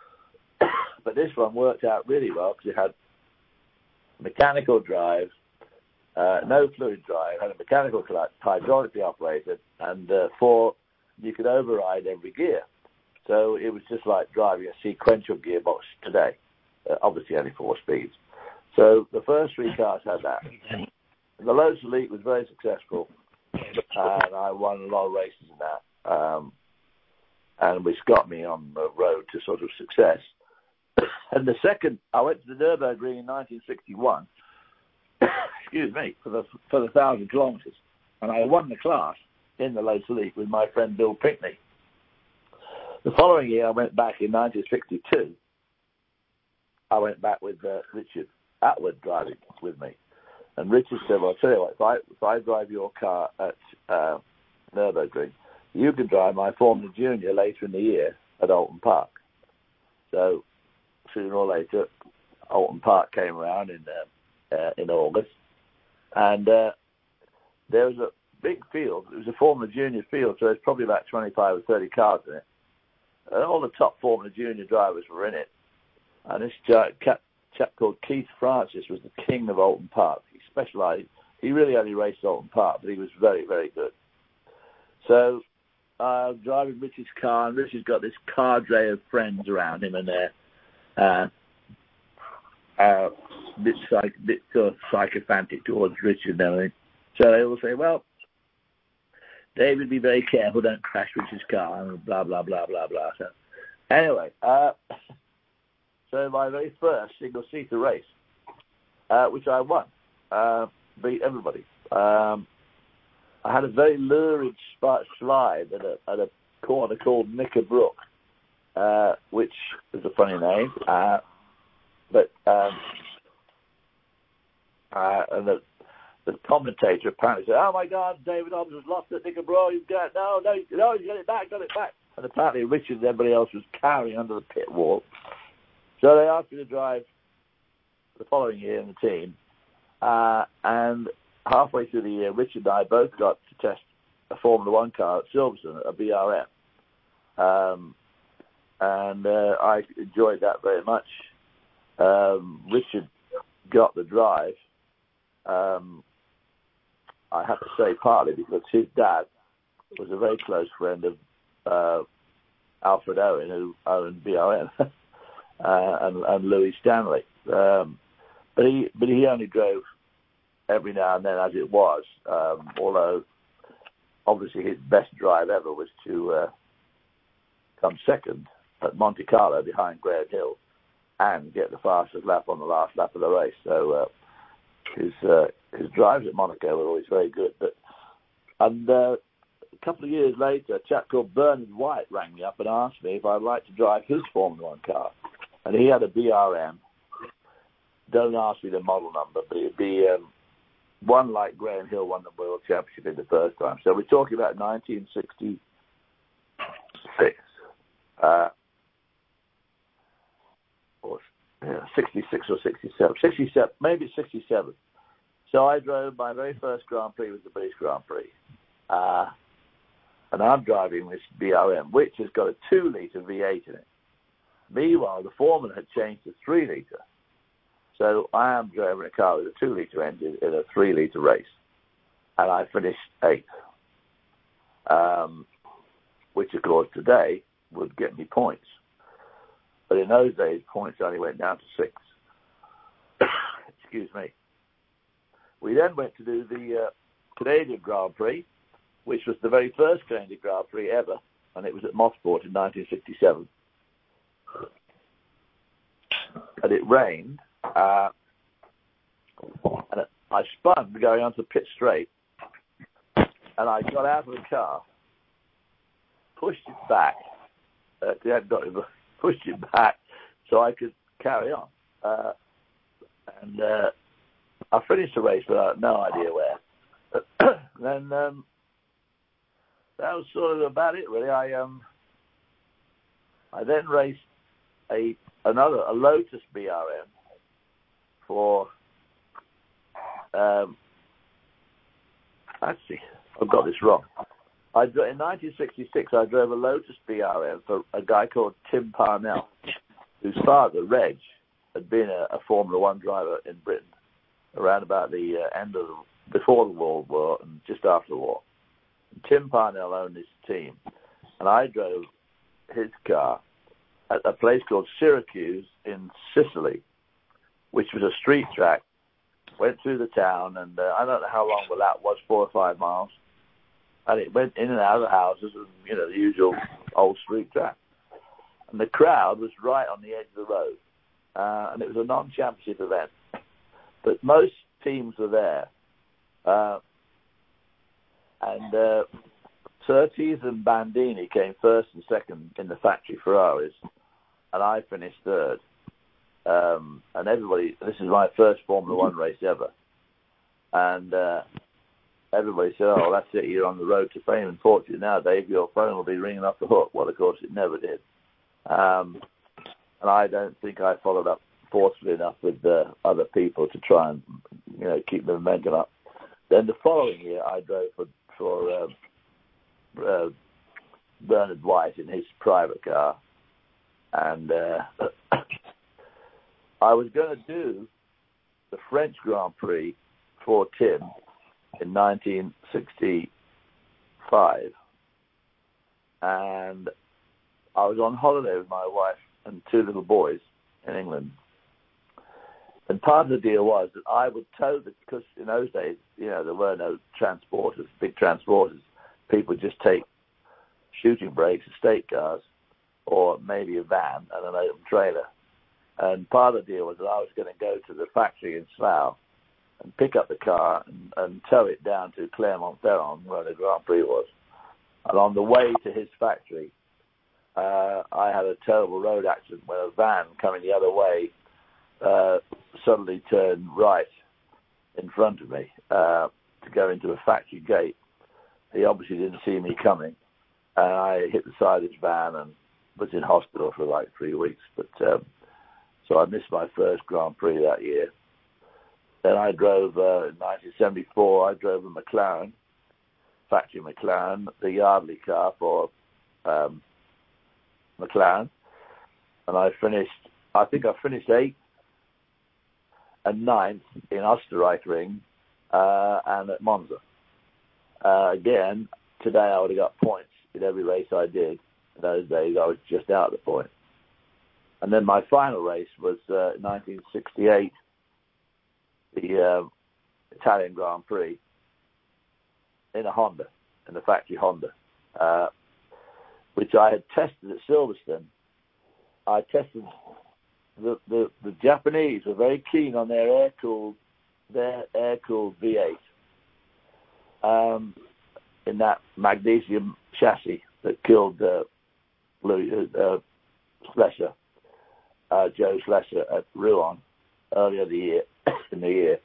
But this one worked out really well because it had mechanical drive, uh, no fluid drive, had a mechanical clutch, hydraulically operated, and uh, four, you could override every gear. So it was just like driving a sequential gearbox today, uh, obviously only four speeds. So the first three cars had that. The Lotus Elite was very successful, and I won a lot of races in that, um, and which got me on the road to sort of success. And the second, I went to the Nürburgring in nineteen sixty-one, excuse me, for the for the thousand kilometres, and I won the class in the Lotus Elite with my friend Bill Pinkney. The following year, I went back in nineteen sixty-two. I went back with uh, Richard Atwood driving with me, and Richard said, "Well, I'll tell you what, if I if I drive your car at uh, Nürburgring, you can drive my Formula Junior later in the year at Alton Park." So sooner or later, Alton Park came around in uh, uh, in August, and uh, there was a big field. It was a Formula Junior field, so there's probably about twenty-five or thirty cars in it. And all the top Formula Junior drivers were in it. And this chap, chap called Keith Francis was the king of Alton Park. He specialised. He really only raced Alton Park, but he was very, very good. So I was driving Richard's car, and Richard's got this cadre of friends around him, and they're Uh, uh, bit, psych, bit sort of sycophantic towards Richard and everything. So they all say, well, David, be very careful, don't crash Richard's car, and blah, blah, blah, blah, blah. So anyway, uh, so my very first single-seater race, uh, which I won, uh, beat everybody. Um, I had a very lurid slide at a, at a corner called Knickerbrook. Uh, which is a funny name, uh, but um, uh, and the, the commentator apparently said, "Oh my God, David Hobbs was lost at Knickerbrook. You've got no, no, no, you got it back, got it back." And apparently Richard and everybody else was cowering under the pit wall. So they asked me to drive the following year in the team, uh, and halfway through the year, Richard and I both got to test a Formula One car at Silverstone, a B R M. Um, And uh, I enjoyed that very much. Um, Richard got the drive. Um, I have to say partly because his dad was a very close friend of uh, Alfred Owen, who owned B R N, uh, and, and Louis Stanley. Um, but he but he only drove every now and then as it was, um, although obviously his best drive ever was to uh, come second at Monte Carlo behind Graham Hill and get the fastest lap on the last lap of the race. So uh, his uh, his drives at Monaco were always very good. But and uh, a couple of years later, a chap called Bernard White rang me up and asked me if I'd like to drive his Formula One car. And he had a B R M. Don't ask me the model number, but it'd be um, one like Graham Hill won the World Championship in the first time. So we're talking about nineteen sixty-six. Uh, or yeah, sixty-six or sixty-seven. sixty-seven, maybe sixty-seven. So I drove my very first Grand Prix was the British Grand Prix. Uh, and I'm driving this B R M, which has got a two litre V eight in it. Meanwhile, the Formula had changed to three litre. So I am driving a car with a two litre engine in a three litre race. And I finished eighth. Um, which, of course, today would get me points. But in those days, points only went down to six. Excuse me. We then went to do the uh, Canadian Grand Prix, which was the very first Canadian Grand Prix ever, and it was at Mosport in nineteen sixty-seven. And it rained, uh, and I spun going onto the pit straight, and I got out of the car, pushed it back, uh, I hadn't got it, pushed it back so I could carry on. Uh, and uh, I finished the race, but I had no idea where. then um, that was sort of about it, really. I um, I then raced a another a Lotus B R M for. Um, actually, I've got this wrong. I in nineteen sixty-six, I drove a Lotus B R M for a guy called Tim Parnell, whose father, Reg, had been a, a Formula One driver in Britain around about the uh, end of the, before the World War and just after the war. And Tim Parnell owned his team, and I drove his car at a place called Syracuse in Sicily, which was a street track. Went through the town, and uh, I don't know how long the lap was, four or five miles. And it went in and out of the houses, and, you know, the usual old street track. And the crowd was right on the edge of the road. Uh, and it was a non-championship event. But most teams were there. Uh, and uh, Surtees and Bandini came first and second in the factory Ferraris. And I finished third. Um, and everybody, this is my first Formula One race ever. And uh, everybody said, oh, that's it, you're on the road to fame. Unfortunately now, Dave, your phone will be ringing off the hook. Well, of course, it never did. Um, and I don't think I followed up forcefully enough with uh, other people to try and, you know, keep the momentum up. Then the following year, I drove for, for uh, uh, Bernard White in his private car. And uh, I was going to do the French Grand Prix for Tim in nineteen sixty-five, and I was on holiday with my wife and two little boys in England. And part of the deal was that I would tow the, because in those days, you know, there were no transporters, big transporters. People would just take shooting brakes, estate cars, or maybe a van and an open trailer. And part of the deal was that I was going to go to the factory in Slough and pick up the car and, and tow it down to Clermont-Ferrand, where the Grand Prix was. And on the way to his factory, uh, I had a terrible road accident where a van coming the other way uh, suddenly turned right in front of me uh, to go into a factory gate. He obviously didn't see me coming, and I hit the side of his van and was in hospital for like three weeks. But um, so I missed my first Grand Prix that year. Then I drove, uh, in nineteen seventy-four, I drove a McLaren, factory McLaren, the Yardley car for um, McLaren. And I finished, I think I finished eighth and ninth in Österreichring uh, and at Monza. Uh, again, today I would have got points in every race I did. In those days, I was just out of the point. And then my final race was uh, nineteen sixty-eight, the uh, Italian Grand Prix, in a Honda, in the factory Honda, uh, which I had tested at Silverstone. I tested, the, the, the Japanese were very keen on their air-cooled, their air-cooled V eight um, in that magnesium chassis that killed uh, Louis, uh, Schlesser, uh, Joe Schlesser at Rouen earlier the year, in the year.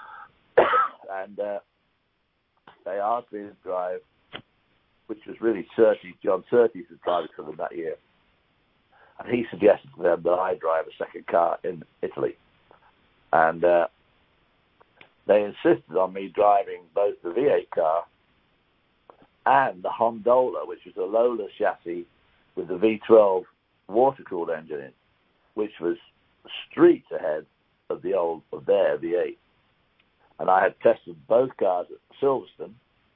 And uh, they asked me to drive, which was really Surtees, John Surtees was driving for them that year. And he suggested to them that I drive a second car in Italy. And uh, they insisted on me driving both the V eight car and the Hondola, which was a Lola chassis with the V twelve water-cooled engine in, which was streets ahead of the old of their V eight. And I had tested both cars at Silverstone,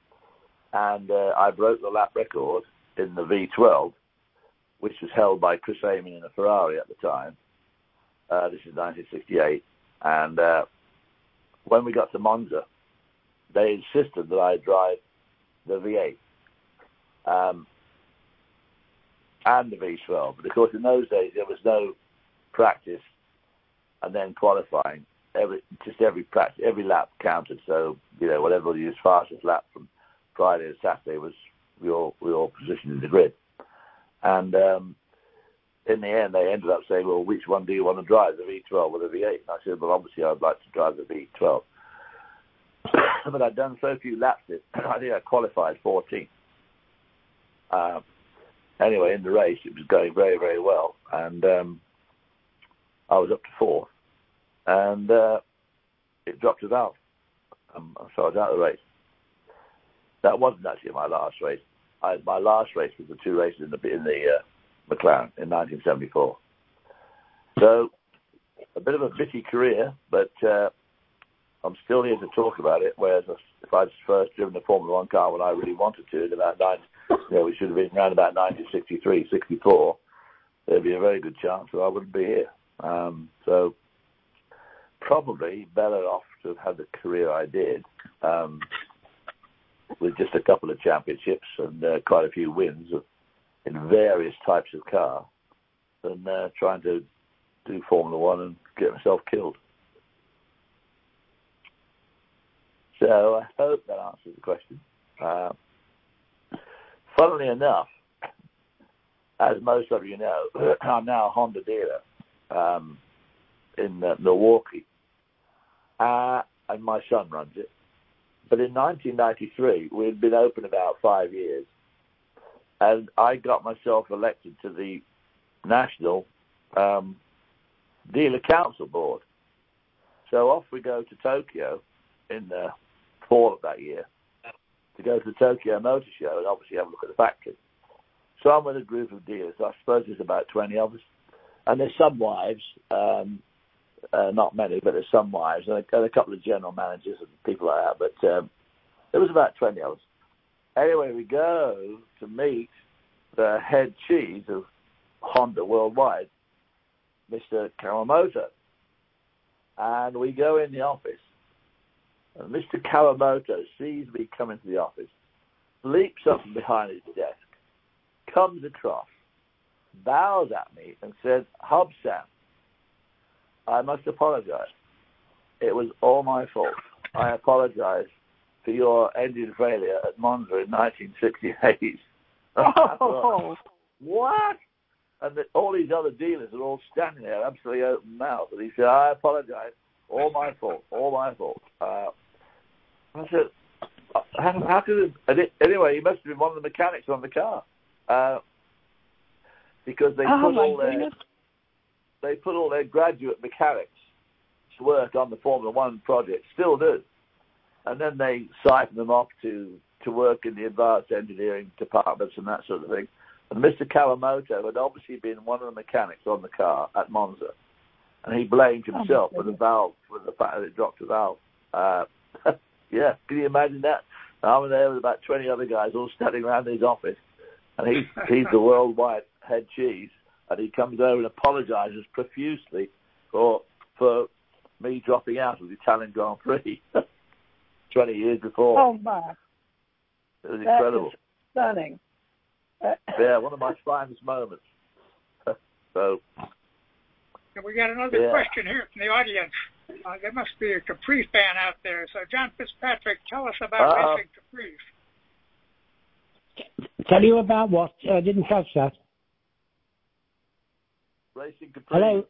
and uh, I broke the lap record in the V twelve, which was held by Chris Amon in a Ferrari at the time. Uh, this is nineteen sixty-eight. And uh, when we got to Monza, they insisted that I drive the V eight, um, and the V twelve. But of course, in those days there was no practice and then qualifying. Every just every practice, every lap counted. So you know, whatever you used fastest lap from Friday to Saturday was your your position in the grid. And um, in the end, they ended up saying, "Well, which one do you want to drive, the V twelve or the V eight?" And I said, "Well, obviously, I'd like to drive the V twelve." But I'd done so few laps that I think I qualified fourteenth. Uh, anyway, in the race, it was going very, very well, and um, I was up to fourth, and uh, it dropped a valve, um, so I was out of the race. That wasn't actually my last race. I, my last race was the two races in the in the uh, McLaren in nineteen seventy-four. So a bit of a bitty career, but uh, I'm still here to talk about it. Whereas if I'd first driven a Formula One car when I really wanted to, in about nine, you know, we should have been around about nineteen sixty-three, sixty-four, there'd be a very good chance that I wouldn't be here. Um, so probably better off to have had the career I did. Um, with just a couple of championships and uh, quite a few wins of, in various types of car, than uh, trying to do Formula One and get myself killed. So I hope that answers the question. Uh, funnily enough, as most of you know, I'm now a Honda dealer um, in uh, Milwaukee, uh, and my son runs it. But in nineteen ninety-three, we had been open about five years, and I got myself elected to the National um, Dealer Council Board. So off we go to Tokyo in the fall of that year to go to the Tokyo Motor Show and obviously have a look at the factory. So I'm with a group of dealers. I suppose there's about twenty of us, and there's some wives. Um, Uh, not many, but there's some wives and a, and a couple of general managers and people like that. But um, there was about twenty of us. Anyway, we go to meet the head cheese of Honda worldwide, Mister Kawamoto. And we go in the office, and Mister Kawamoto sees me come into the office, leaps up from behind his desk, comes across, bows at me and says, "Hobson, I must apologize. It was all my fault. I apologize for your engine failure at Monza in nineteen sixty-eight. Oh, what? And the, all these other dealers are all standing there, absolutely open mouthed. And he said, "I apologize. All my fault. All my fault." Uh, I said, "How, how could it?" Anyway, he must have been one of the mechanics on the car, uh, because they oh put my all their goodness. they put all their graduate mechanics to work on the Formula One project, still do. And then they siphon them off to, to work in the advanced engineering departments and that sort of thing. And Mister Kawamoto had obviously been one of the mechanics on the car at Monza. And he blamed himself oh, for the valve, for the fact that it dropped the valve. Uh, yeah, can you imagine that? I'm there with about twenty other guys all standing around his office. And he's, he's the worldwide head cheese. And he comes over and apologizes profusely for for me dropping out of the Italian Grand Prix twenty years before. Oh, my. It was that incredible. Is stunning. Yeah, one of my finest moments. So. And we got another yeah. question here from the audience. Uh, there must be a Capri fan out there. So, John Fitzpatrick, tell us about Uh-oh. racing Capris. Tell you about what? I uh, didn't catch that. Racing Capri. Hello.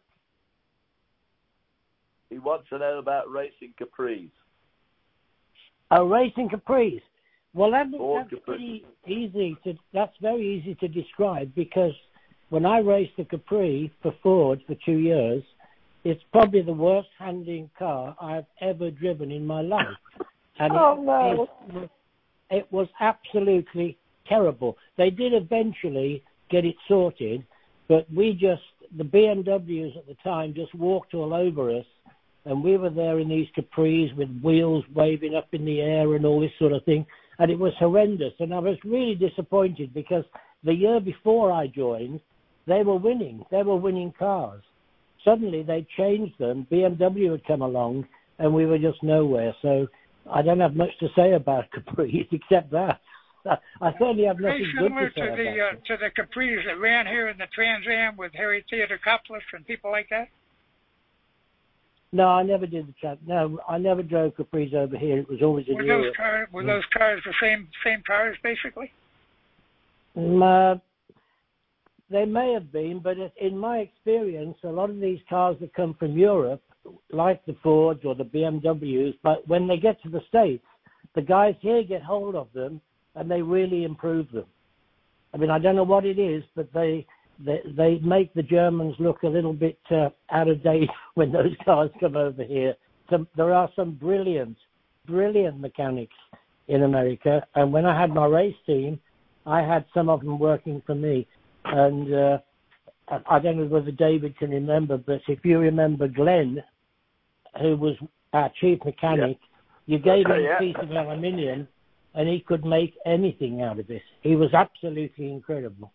He wants to know about racing Capris. Oh, racing Capris. Well, that, Ford that's Capri. pretty easy to. That's very easy to describe because when I raced the Capri for Ford for two years, it's probably the worst handling car I've ever driven in my life, and oh, it, no. it, it was absolutely terrible. They did eventually get it sorted, but we just. The B M Ws at the time just walked all over us, and we were there in these Capris with wheels waving up in the air and all this sort of thing, and it was horrendous. And I was really disappointed because the year before I joined, they were winning. They were winning cars. Suddenly they changed them. B M W had come along, and we were just nowhere. So I don't have much to say about Capris except that. I certainly have Very nothing good similar to say to the about uh, to the Capris that ran here in the Trans Am with Harry Theodorkopoulos and people like that. No, I never did the chat. No, I never drove Capris over here. It was always in Were Europe. those cars were those cars the same same cars basically? Um, uh, they may have been, but it, in my experience, a lot of these cars that come from Europe, like the Fords or the B M Ws, but when they get to the States, the guys here get hold of them and they really improve them. I mean, I don't know what it is, but they they, they make the Germans look a little bit uh, out of date when those cars come over here. Some, there are some brilliant, brilliant mechanics in America, and when I had my race team, I had some of them working for me. And uh, I don't know whether David can remember, but if you remember Glenn, who was our chief mechanic, yeah. you gave him yeah. a piece of aluminium, and he could make anything out of it. He was absolutely incredible.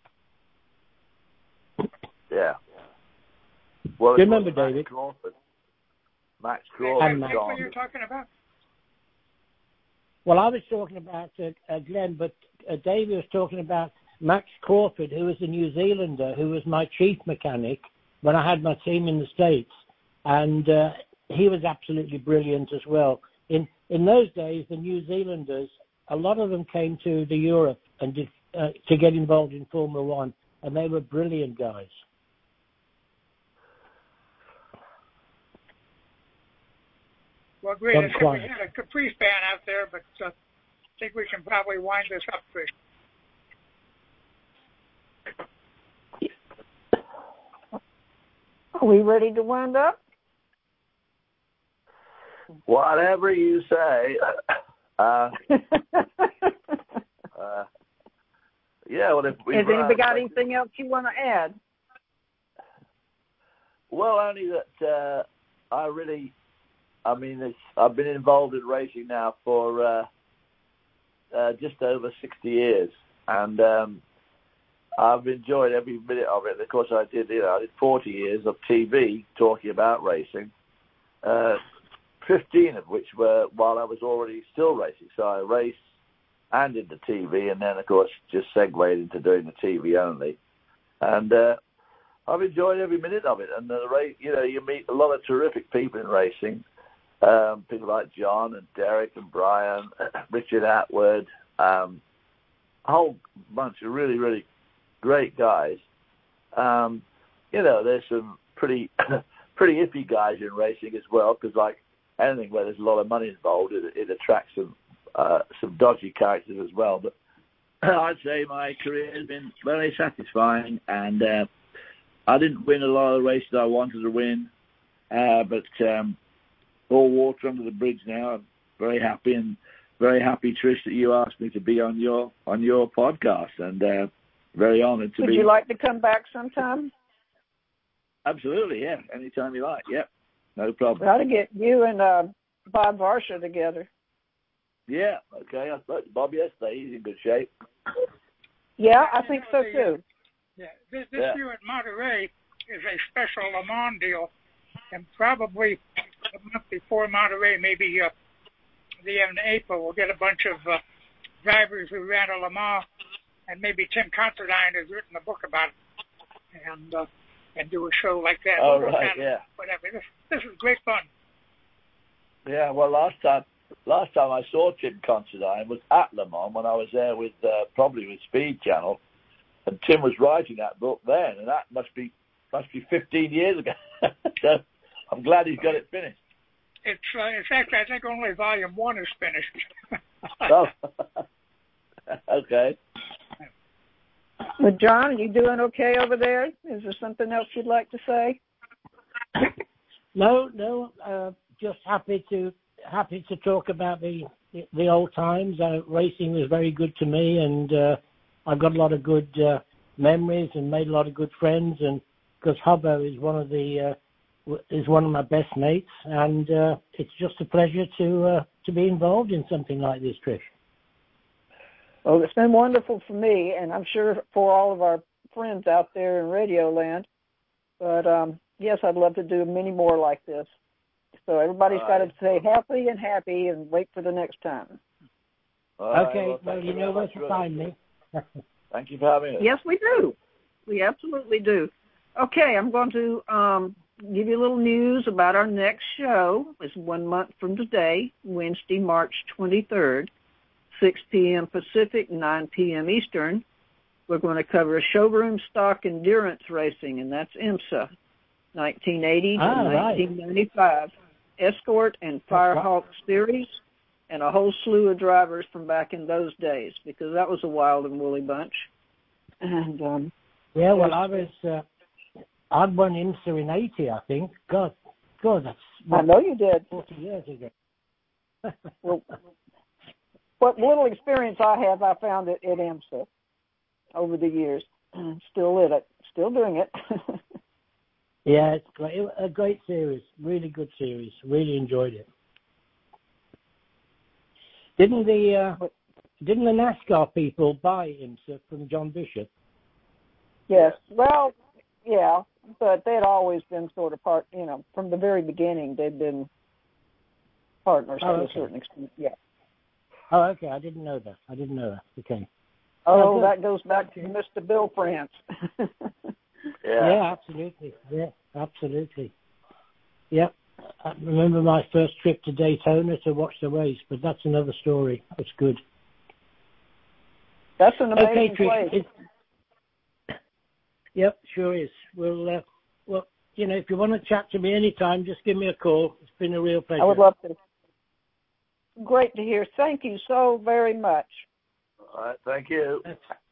Yeah. Well, do you remember, Max David? Crawford. Max Crawford. And Max. That's what you're talking about? Well, I was talking about uh, uh, Glenn, but uh, David was talking about Max Crawford, who was a New Zealander, who was my chief mechanic when I had my team in the States. And uh, he was absolutely brilliant as well. In in those days, the New Zealanders, a lot of them came to the Europe and did, uh, to get involved in Formula One, and they were brilliant guys. Well, great. I think we had a Caprice band out there, but uh, I think we can probably wind this up, Trish. Are we ready to wind up? Whatever you say. Uh, uh, yeah, well, if we Has anybody got anything else you want to add? Well, only that uh, I really, I mean, it's, I've been involved in racing now for uh, uh, just over sixty years, and um, I've enjoyed every minute of it. Of course, I did, you know, I did forty years of T V talking about racing, uh, fifteen of which were while I was already still racing. So I raced and did the T V, and then, of course, just segued into doing the T V only. And uh, I've enjoyed every minute of it. And the race, you know, you meet a lot of terrific people in racing. Um, people like John and Derek and Brian, Richard Atwood, um, a whole bunch of really, really great guys. Um, you know, there's some pretty, pretty iffy guys in racing as well, because like anything where there's a lot of money involved, it, it attracts some uh, some dodgy characters as well. But I'd say my career has been very satisfying, and uh, I didn't win a lot of the races I wanted to win, uh, but um, all water under the bridge now. I'm very happy, and very happy, Trish, that you asked me to be on your on your podcast, and uh, very honoured to Would be. Would you like to come back sometime? Absolutely, yeah. Anytime you like, yep. No problem. We ought to get you and uh, Bob Varsha together. Yeah, okay. I spoke to Bob yesterday. He's in good shape. Yeah, I think so too. Yeah, this, this Yeah. year at Monterey is a special Le Mans deal, and probably a month before Monterey, maybe uh, the end of April, we'll get a bunch of uh, drivers who ran a Le Mans, and maybe Tim Considine has written a book about it, and uh, and do a show like that. Oh, we'll right, yeah. Whatever. This, this is great fun. Yeah, well, last time last time I saw Tim Considine was at Le Mans when I was there with uh, probably with Speed Channel, and Tim was writing that book then, and that must be must be fifteen years ago. So I'm glad he's got it finished. It's uh, in fact, I think only volume one is finished. Oh, okay. Well, John, are you doing okay over there? Is there something else you'd like to say? No, no. Uh, just happy to happy to talk about the the old times. Uh, racing was very good to me, and uh, I've got a lot of good uh, memories and made a lot of good friends. And because Hubbo is one of the uh, is one of my best mates, and uh, it's just a pleasure to uh, to be involved in something like this, Trish. Well, it's been wonderful for me, and I'm sure for all of our friends out there in Radio Land. But um, yes, I'd love to do many more like this. So everybody's got to stay healthy and happy and wait for the next time. All right, Okay, well, well, thank you know very where much, to Ruth. find me. Thank you for having us. Yes, we do. We absolutely do. Okay, I'm going to um, give you a little news about our next show. It's one month from today, Wednesday, March twenty-third, six p.m. Pacific, nine p.m. Eastern. We're going to cover showroom stock endurance racing, and that's IMSA, nineteen eighty Ah, to right. nineteen ninety-five. Escort and Firehawk series, and a whole slew of drivers from back in those days, because that was a wild and woolly bunch. And um, Yeah, well, I was, uh, I'd won IMSA in eighty, I think. God, God, that's I know you did. forty years ago. Well, what little experience I have, I found it at IMSA over the years. Still in it, still doing it. Yeah, it's great. A great series, really good series. Really enjoyed it. Didn't the uh, didn't the NASCAR people buy IMSA from John Bishop? Yes. Well, yeah, but they'd always been sort of part. You know, from the very beginning, they'd been partners Oh, to okay. a certain extent. Yeah. Oh, okay. I didn't know that. I didn't know that. Okay. Oh, Oh, that goes back to Mister Bill France. Yeah. Yeah, absolutely. Yeah, absolutely. Yep. I remember my first trip to Daytona to watch the race, but that's another story. It's good. That's an amazing Okay, Trish. place. It, yep, sure is. We'll, uh, well, you know, if you want to chat to me anytime, just give me a call. It's been a real pleasure. I would love to. Great to hear. Thank you so very much. All right, thank you. That's,